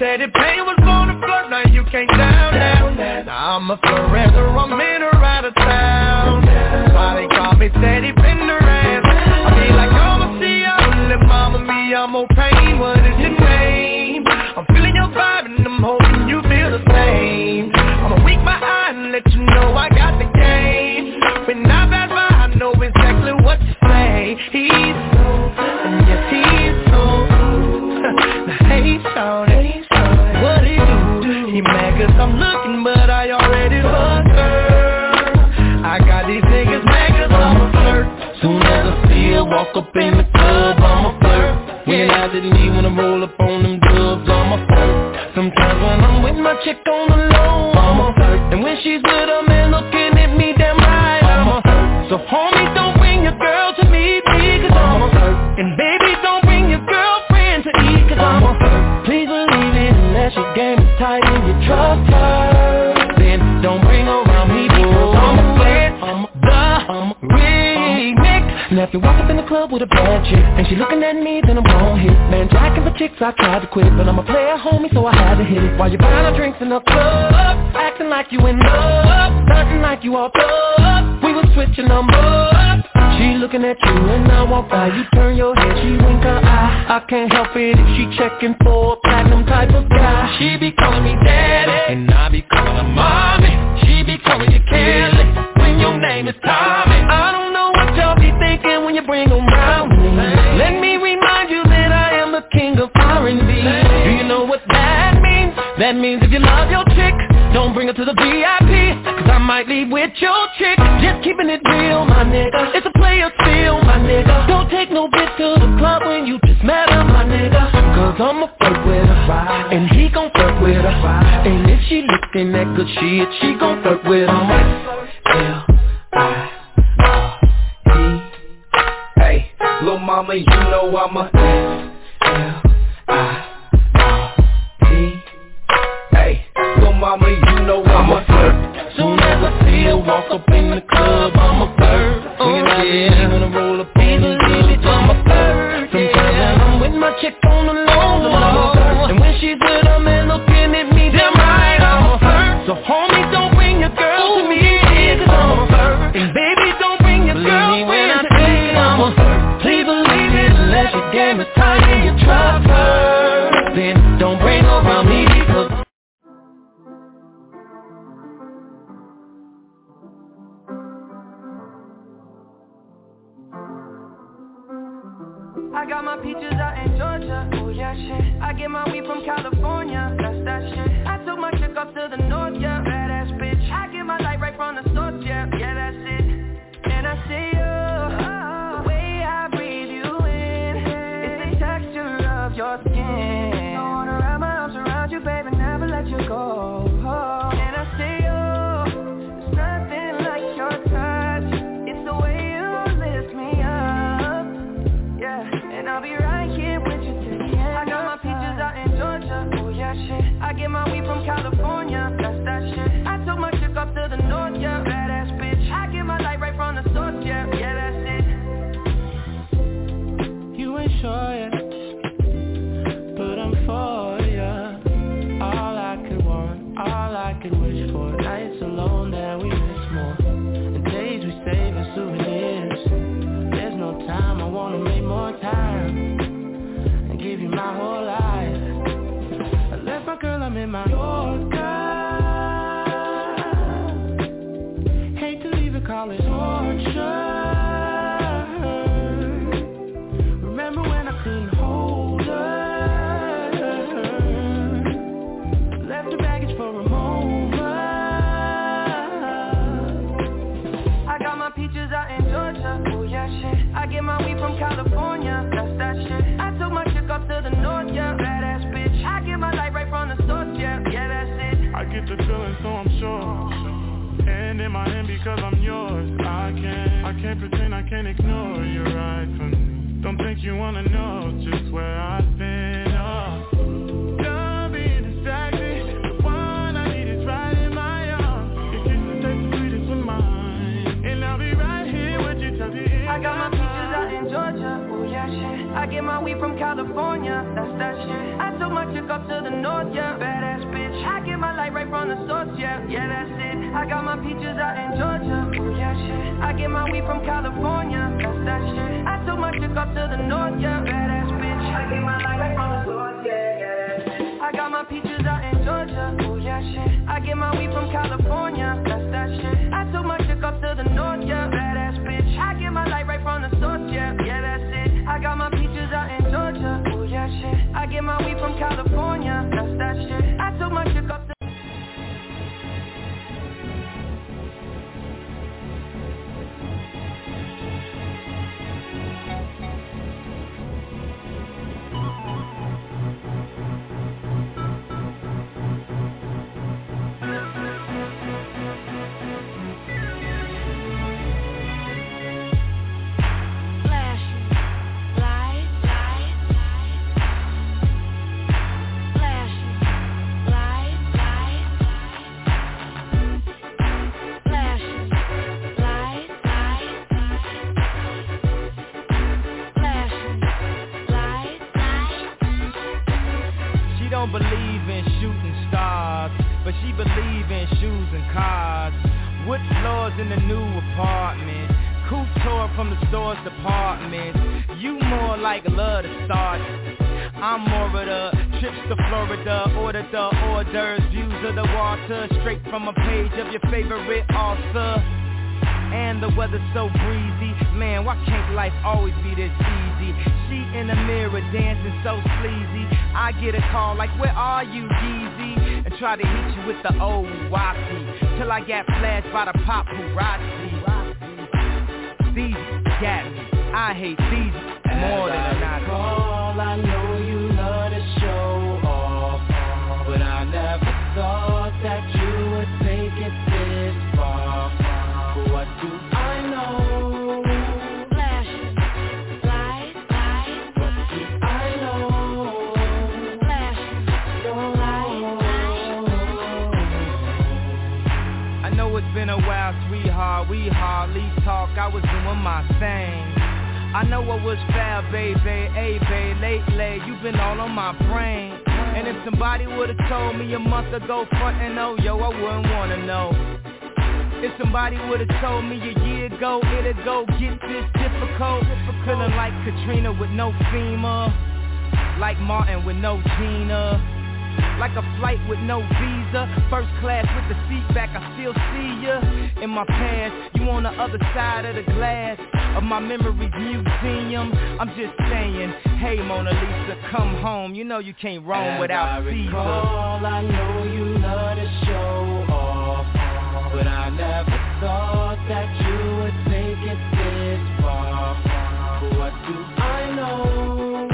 said if pain was gonna flirt, now you can't down that. Now I'm a forever, I'm in or out of town. That's why they call me Teddy Pendergrass. I be like, I'ma see ya, little mama me, I'm more pain, what is your name? I'm feeling your vibe and I'm hoping you feel the same. I'ma wink my eye and let you know I got the game. When I pass by, I know exactly what to say. He's so, and yes he's so. Now hey, shawty, what he do? He mad cause I'm looking, but I already fucked her. I got these niggas mad cause I'm a flirt. Soon as I see her walk up in the club, I'm a flirt. When I didn't even wanna roll up on them dubs, I'm a flirt. Sometimes when I'm with my chick on the low, I'm a flirt. And when she's with a man looking at me damn right, I'm a flirt. So homie, don't bring your girl to meet me, cause I'm a flirt. And baby, don't bring your girlfriend to eat, cause I'm a flirt. Please believe it, unless your game is tight and you trust her, then don't bring her around me, because I'm a flirt. I'm the remix. Now if you walk up in the club with a bad chick and she looking at me, then I'm gon' hit. Man, jacking for chicks, I tried to quit, but I'm a player homie, so I had to hit it. While you buying our drinks in the club, acting like you in love, nothing like you all up. We was switching numbers. She looking at you and I walk by, you turn your head, she wink her eye. I can't help it if she checking for a platinum type of guy. She be calling me daddy, and I be calling her mommy. She be calling you Kelly, when your name is Tommy. I don't know what y'all be thinking when you bring them around me. Let me remind you that I am the king of R and B. Do you know what that means? That means if you love your chick, don't bring her to the V I P, cause I might leave with your chick. Just keeping it real, my nigga. It's a player feel, my nigga. Don't take no bitch to the club when you just met her, my nigga. Cause I'ma flirt with her, and he gon' flirt with her. And if she looking that good shit, she gon' flirt with him. L I R D. Hey, lil' mama, you know I'm a L I R D. Hey, lil' mama, you know I'm a flirt. Soon as I see her walk up in the club, I'm a flirt. Oh yeah, I'm gonna roll up in the club, I'm a flirt. Sometimes when I'm with my chick on the low, I'm a flirt. And when she's with a man looking at me, damn right, I'm a flirt. So homie, don't bring your girl to me, cause I'm a flirt. And baby, don't bring your girlfriend to me, I'm a flirt. Please believe it, unless your game is tight and you trust her, then don't bring her around me, because I got my peaches out in Georgia, oh yeah shit. I get my weed from California, that's that shit. I took my chick up to the north, yeah, badass bitch. I get my light right from the source, yeah, yeah that's it. And I see you, oh, the way I breathe you in, it's the texture of your skin. I wanna wrap my arms around you, baby, never let you go. Oh, and I see you, there's nothing like your touch. It's the way you lift me up, yeah. And I'll be right here with you till the end. I got my peaches out in Georgia, oh yeah shit. I get my weed from California, that's that shit. I took my chick up to the north, yeah, badass bitch. I get my light right from the source, yeah, yeah that's it. You ain't sure yet, but I'm for ya. All I could want, all I could wish for. Nights alone that we miss more, and days we save as souvenirs. There's no time, I wanna make more time and give you my whole life. I left my girl, I'm in my Yorker. Hate to leave it, call it torture. Remember when I couldn't hold her? Left the baggage for a moment. I got my peaches out in Georgia, oh yeah shit. I get my weed from California, that's that shit. I took my chick up to the north, yeah, badass bitch. I get my light right from the source, yeah, yeah that's it. I get the feeling so I'm sure, and in my hand because I'm yours. I can't, I can't pretend, I can't ignore you're right for me. Don't think you wanna know just where I've been, oh. Don't be distracted, the one I need is right in my arms. Your kisses taste the sweetest with mine, and I'll be right here with you till the end. I got my peaches out in Georgia, oh yeah shit. I get my weed from California, that's that shit. I took my chick up to the north, yeah, from the source, yeah, yeah, that's it. I got my peaches out in Georgia, oh yeah, shit. I get my weed from California, that's that shit. I took my chick up to the north, yeah, badass bitch. I get my life from the source, yeah, yeah, that's it. I got my peaches out in Georgia, oh yeah, shit. I get my weed from California, that's that shit. I took my chick up to the north, yeah, badass bitch. I get my life right from the source, yeah, yeah, that's it. I got my peaches out in Georgia, oh yeah, shit. I get my weed from California, that's that shit. I took my chick up to straight from a page of your favorite author. And the weather's so breezy. Man, why can't life always be this easy? She in the mirror dancing so sleazy. I get a call like, where are you, Yeezy? And try to hit you with the old wacky till I got flashed by the paparazzi. These got me. I hate these more than a Nazi. Call, I know you love to show off, but I never thought that you would take it this far. What do I know? Flash, light, light. What do I know? Flash, light, light. I know it's been a while, sweetheart. We hardly talk. I was doing my thing. I know I was foul, baby. Hey, babe, lately you've been all on my brain. And if somebody would've told me a month ago, front and oh, yo, I wouldn't wanna know. If somebody would've told me a year ago, it'd go get this difficult. Feeling like Katrina with no FEMA, like Martin with no Gina, like a flight with no visa, first class with the seat back, I still see ya. In my past, you on the other side of the glass of my memories museum. I'm just saying, hey Mona Lisa, come home. You know you can't roam As without I Caesar. Recall, I know you love to show off, but I never thought that you would take it this far. What do I know?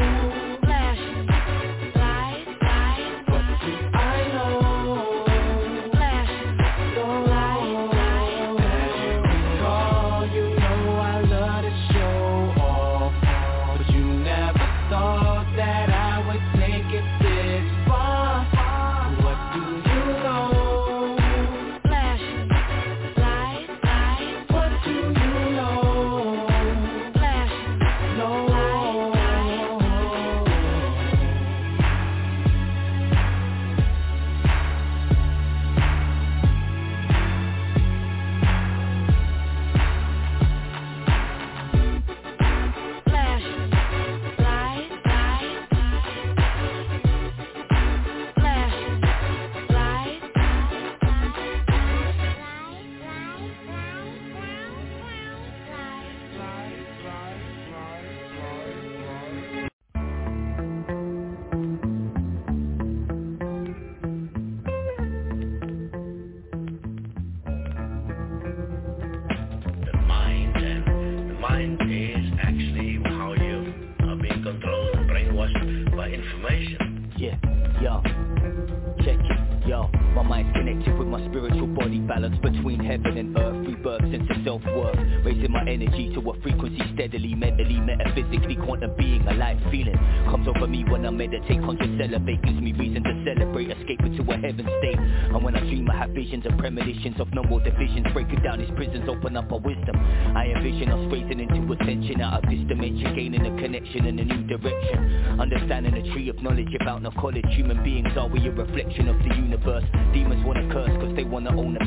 Meditate, conscious, elevate, gives me reason to celebrate, escape into a heaven state. And when I dream I have visions and premonitions of no more divisions, breaking down these prisons, open up our wisdom. I envision us raising into ascension, out of this dimension, gaining a connection in a new direction. Understanding the tree of knowledge about no college, human beings are we a reflection of the universe. Demons wanna curse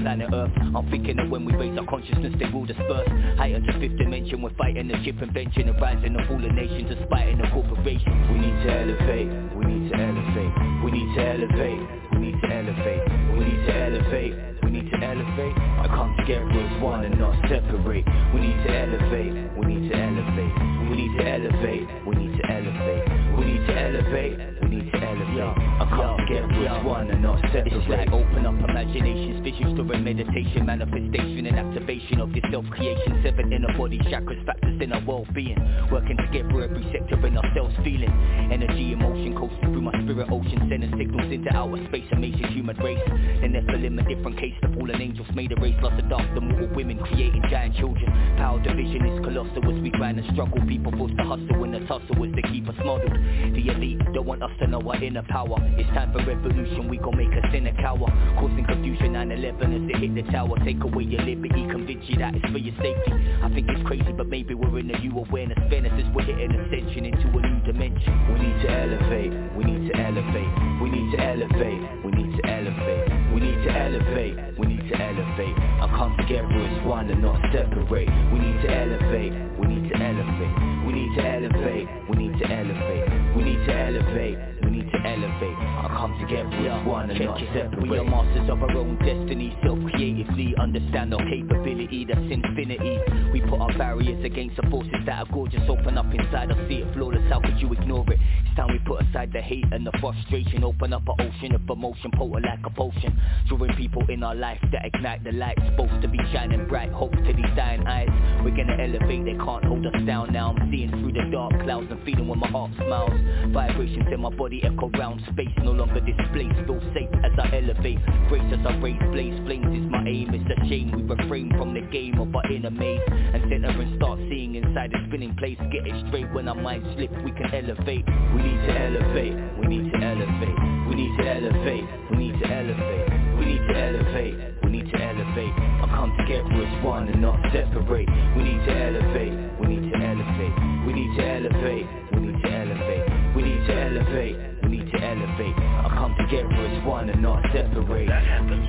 planet Earth. I'm thinking that when we raise our consciousness they will disperse. Heighten to fifth dimension, we're fighting the ship invention and rising of all the nations despite in the corporation. We need to elevate, we need to elevate, we need to elevate, we need to elevate, we need to elevate, we need to elevate. I come together as one and not separate. We need to elevate, we need to elevate, we need to elevate, we need to elevate, we need to elevate, we need to elevate. I come together as one and not separate. It's like open up imaginations, visions during meditation, manifestation and activation of your self-creation. Seven inner body chakras, factors in our well-being, working together every sector in ourselves feeling. Energy, emotion, coasting through my spirit ocean, sending signals into outer space, amazing human race. And Nephilim, a different case, the fallen angels made a race, lost the dark, the mortal women creating giant children. Power division is colossal as we grind and struggle. People forced to hustle and the tussle as they keep us muddled. The elite don't want us to know our inner power. It's time for revolution, we gon' make us in a cower. Causing confusion, nine eleven as they hit the tower. Take away your liberty, convince you that it's for your safety. I think it's crazy, but maybe we're in a new awareness. Fairness is we're hitting ascension into a new dimension. We need to elevate, we need to elevate, we need to elevate, we need to elevate, we need to elevate, we need to elevate. I come together as one and not separate. We need to elevate, we need to elevate, we need to elevate, we need to elevate, we need to elevate, we need to elevate. I come together as one and not separate. We are masters of our own destiny, self-creatively understand our capability, that's infinity. We put our barriers against the forces that are gorgeous. Open up inside, I see it flawless, how could you ignore it? It's time we put aside the hate and the frustration. Open up an ocean of emotion, potent like a potion. Drawing people in our life that ignite the light, supposed to be shining bright, hope to these dying eyes. We're gonna elevate, they can't hold us down now. I'm seeing through the dark clouds and feeling when my heart smiles. Vibrations in my body echo round space, no longer displaced, feel safe as I elevate. Grace as I raise, blaze flames is my aim. It's a shame we refrain from the game of our inner maze and center and start seeing inside the spinning place. Get it straight when our mind slips, we can elevate. We need to elevate, we need to elevate, we need to elevate, we need to elevate, we need to elevate, we need to elevate. I come together as one and not separate. We need to elevate, we need to elevate, we need to elevate, we need to elevate, we need to elevate, we need to elevate. I come together as one and not separate. That happens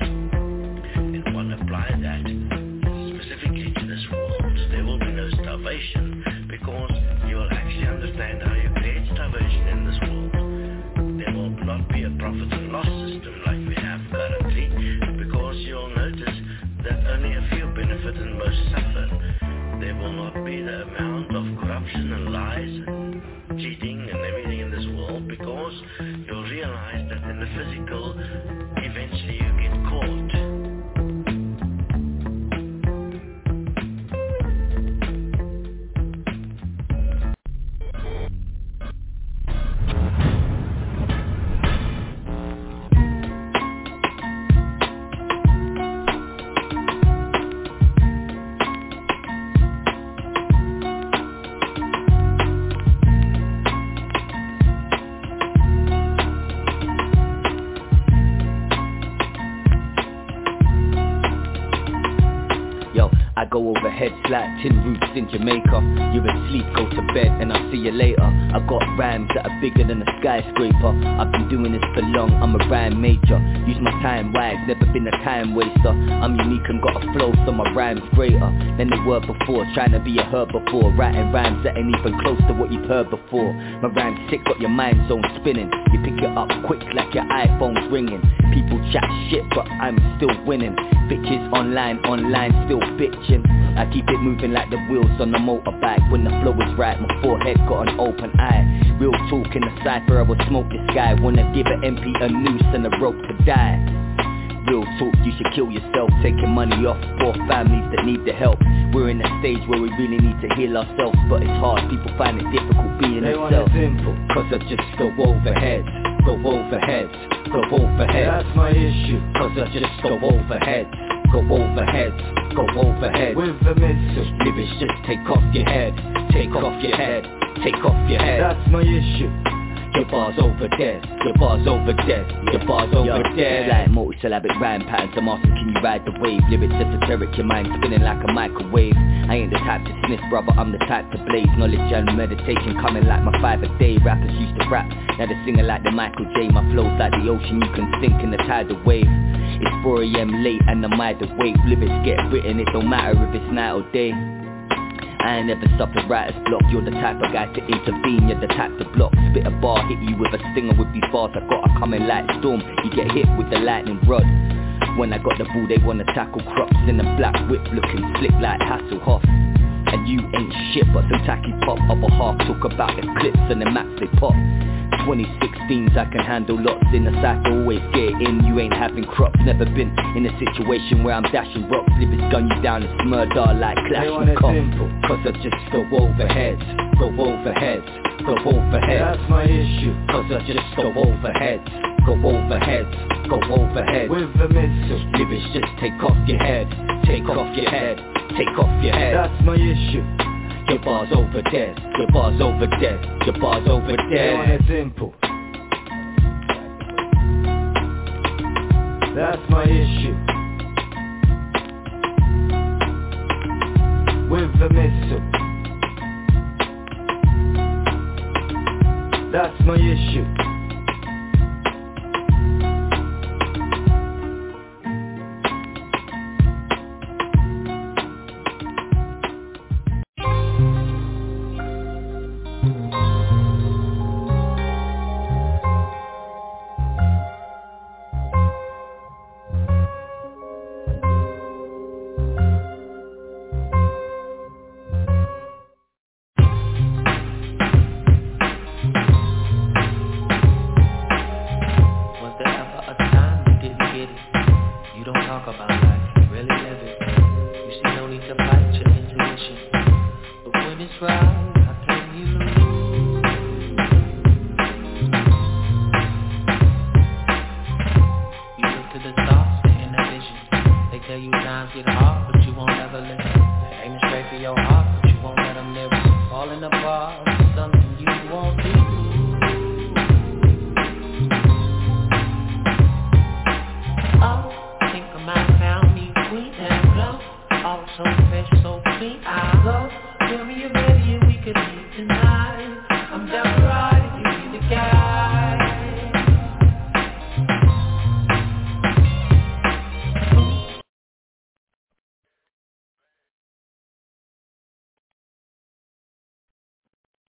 if one applies that specifically to this world. There will be no starvation because you will actually understand how you create starvation in this world. There will not be a profit and loss system like we have currently, because you'll notice that only a few benefit and most suffer. There will not be the amount of corruption and lies and cheating and everything in this world, because you'll realize that in the physical, eventually you get caught. I go overhead like tin roofs in Jamaica. You're asleep, go to bed and I'll see you later. I got rhymes that are bigger than a skyscraper. I've been doing this for long, I'm a rhyme major. Use my time wise, never been a time waster. I'm unique and got a flow so my rhyme's greater than they were before. Trying to be a herbivore, writing rhymes that ain't even close to what you've heard before. My rhyme's sick, got your mind zone spinning. You pick it up quick like your iPhone's ringing. People chat shit but I'm still winning. Bitches online, online still bitching. I keep it moving like the wheels on a motorbike. When the flow is right, my forehead got an open eye. Real talk in the cypher, I will smoke this guy. Wanna give an M P a noose and a rope to die. Real talk, you should kill yourself. Taking money off poor families that need the help. We're in a stage where we really need to heal ourselves, but it's hard, people find it difficult being they themselves. Simple, cause I just go overhead, go overhead, go overhead. That's my issue, cause I just go overhead, go overhead, go overhead. With the mitzvah, lyrics just take off your head, take off your head, take off your head. That's my issue. Your bars over there, your bars over there, your bars over Yo, there. Like multi-syllabic rhyme patterns, I'm asking can you ride the wave? Lyrics esoteric, your mind spinning like a microwave. I ain't the type to sniff, brother, I'm the type to blaze. Knowledge and meditation coming like my five a day. Rappers used to rap, now they're singing like the Michael J. My flow's like the ocean, you can sink in the tidal wave. It's four a.m. late and I'm wide awake. Lyrics get written, it don't matter if it's night or day. I ain't never suffered writer's block. You're the type of guy to intervene, you're the type to block. Spit a bar, hit you with a stinger with these bars. I got a coming like storm, you get hit with the lightning rod. When I got the ball, they wanna tackle crops in a black whip looking slick like Hasselhoff. And you ain't shit but some tacky pop. Upper half talk about the clips and the maps they pop. twenty sixteens I can handle lots. In the sack always get in, you ain't having crops. Never been in a situation where I'm dashing rocks. Lyrics gun you down and murder like clash and cops. Cause I just go overhead, go overhead, go overhead. That's my issue. Cause I just go overhead, go overhead, go overhead. With the missile. Lyrics just take off your head, take off your head, take off your head. That's my issue. Your bar's over there, your bar's over there, your bar's over there. On a dimple. That's my issue. With the missile. That's my issue. Get hard, but you won't let them live. Fall in the bar.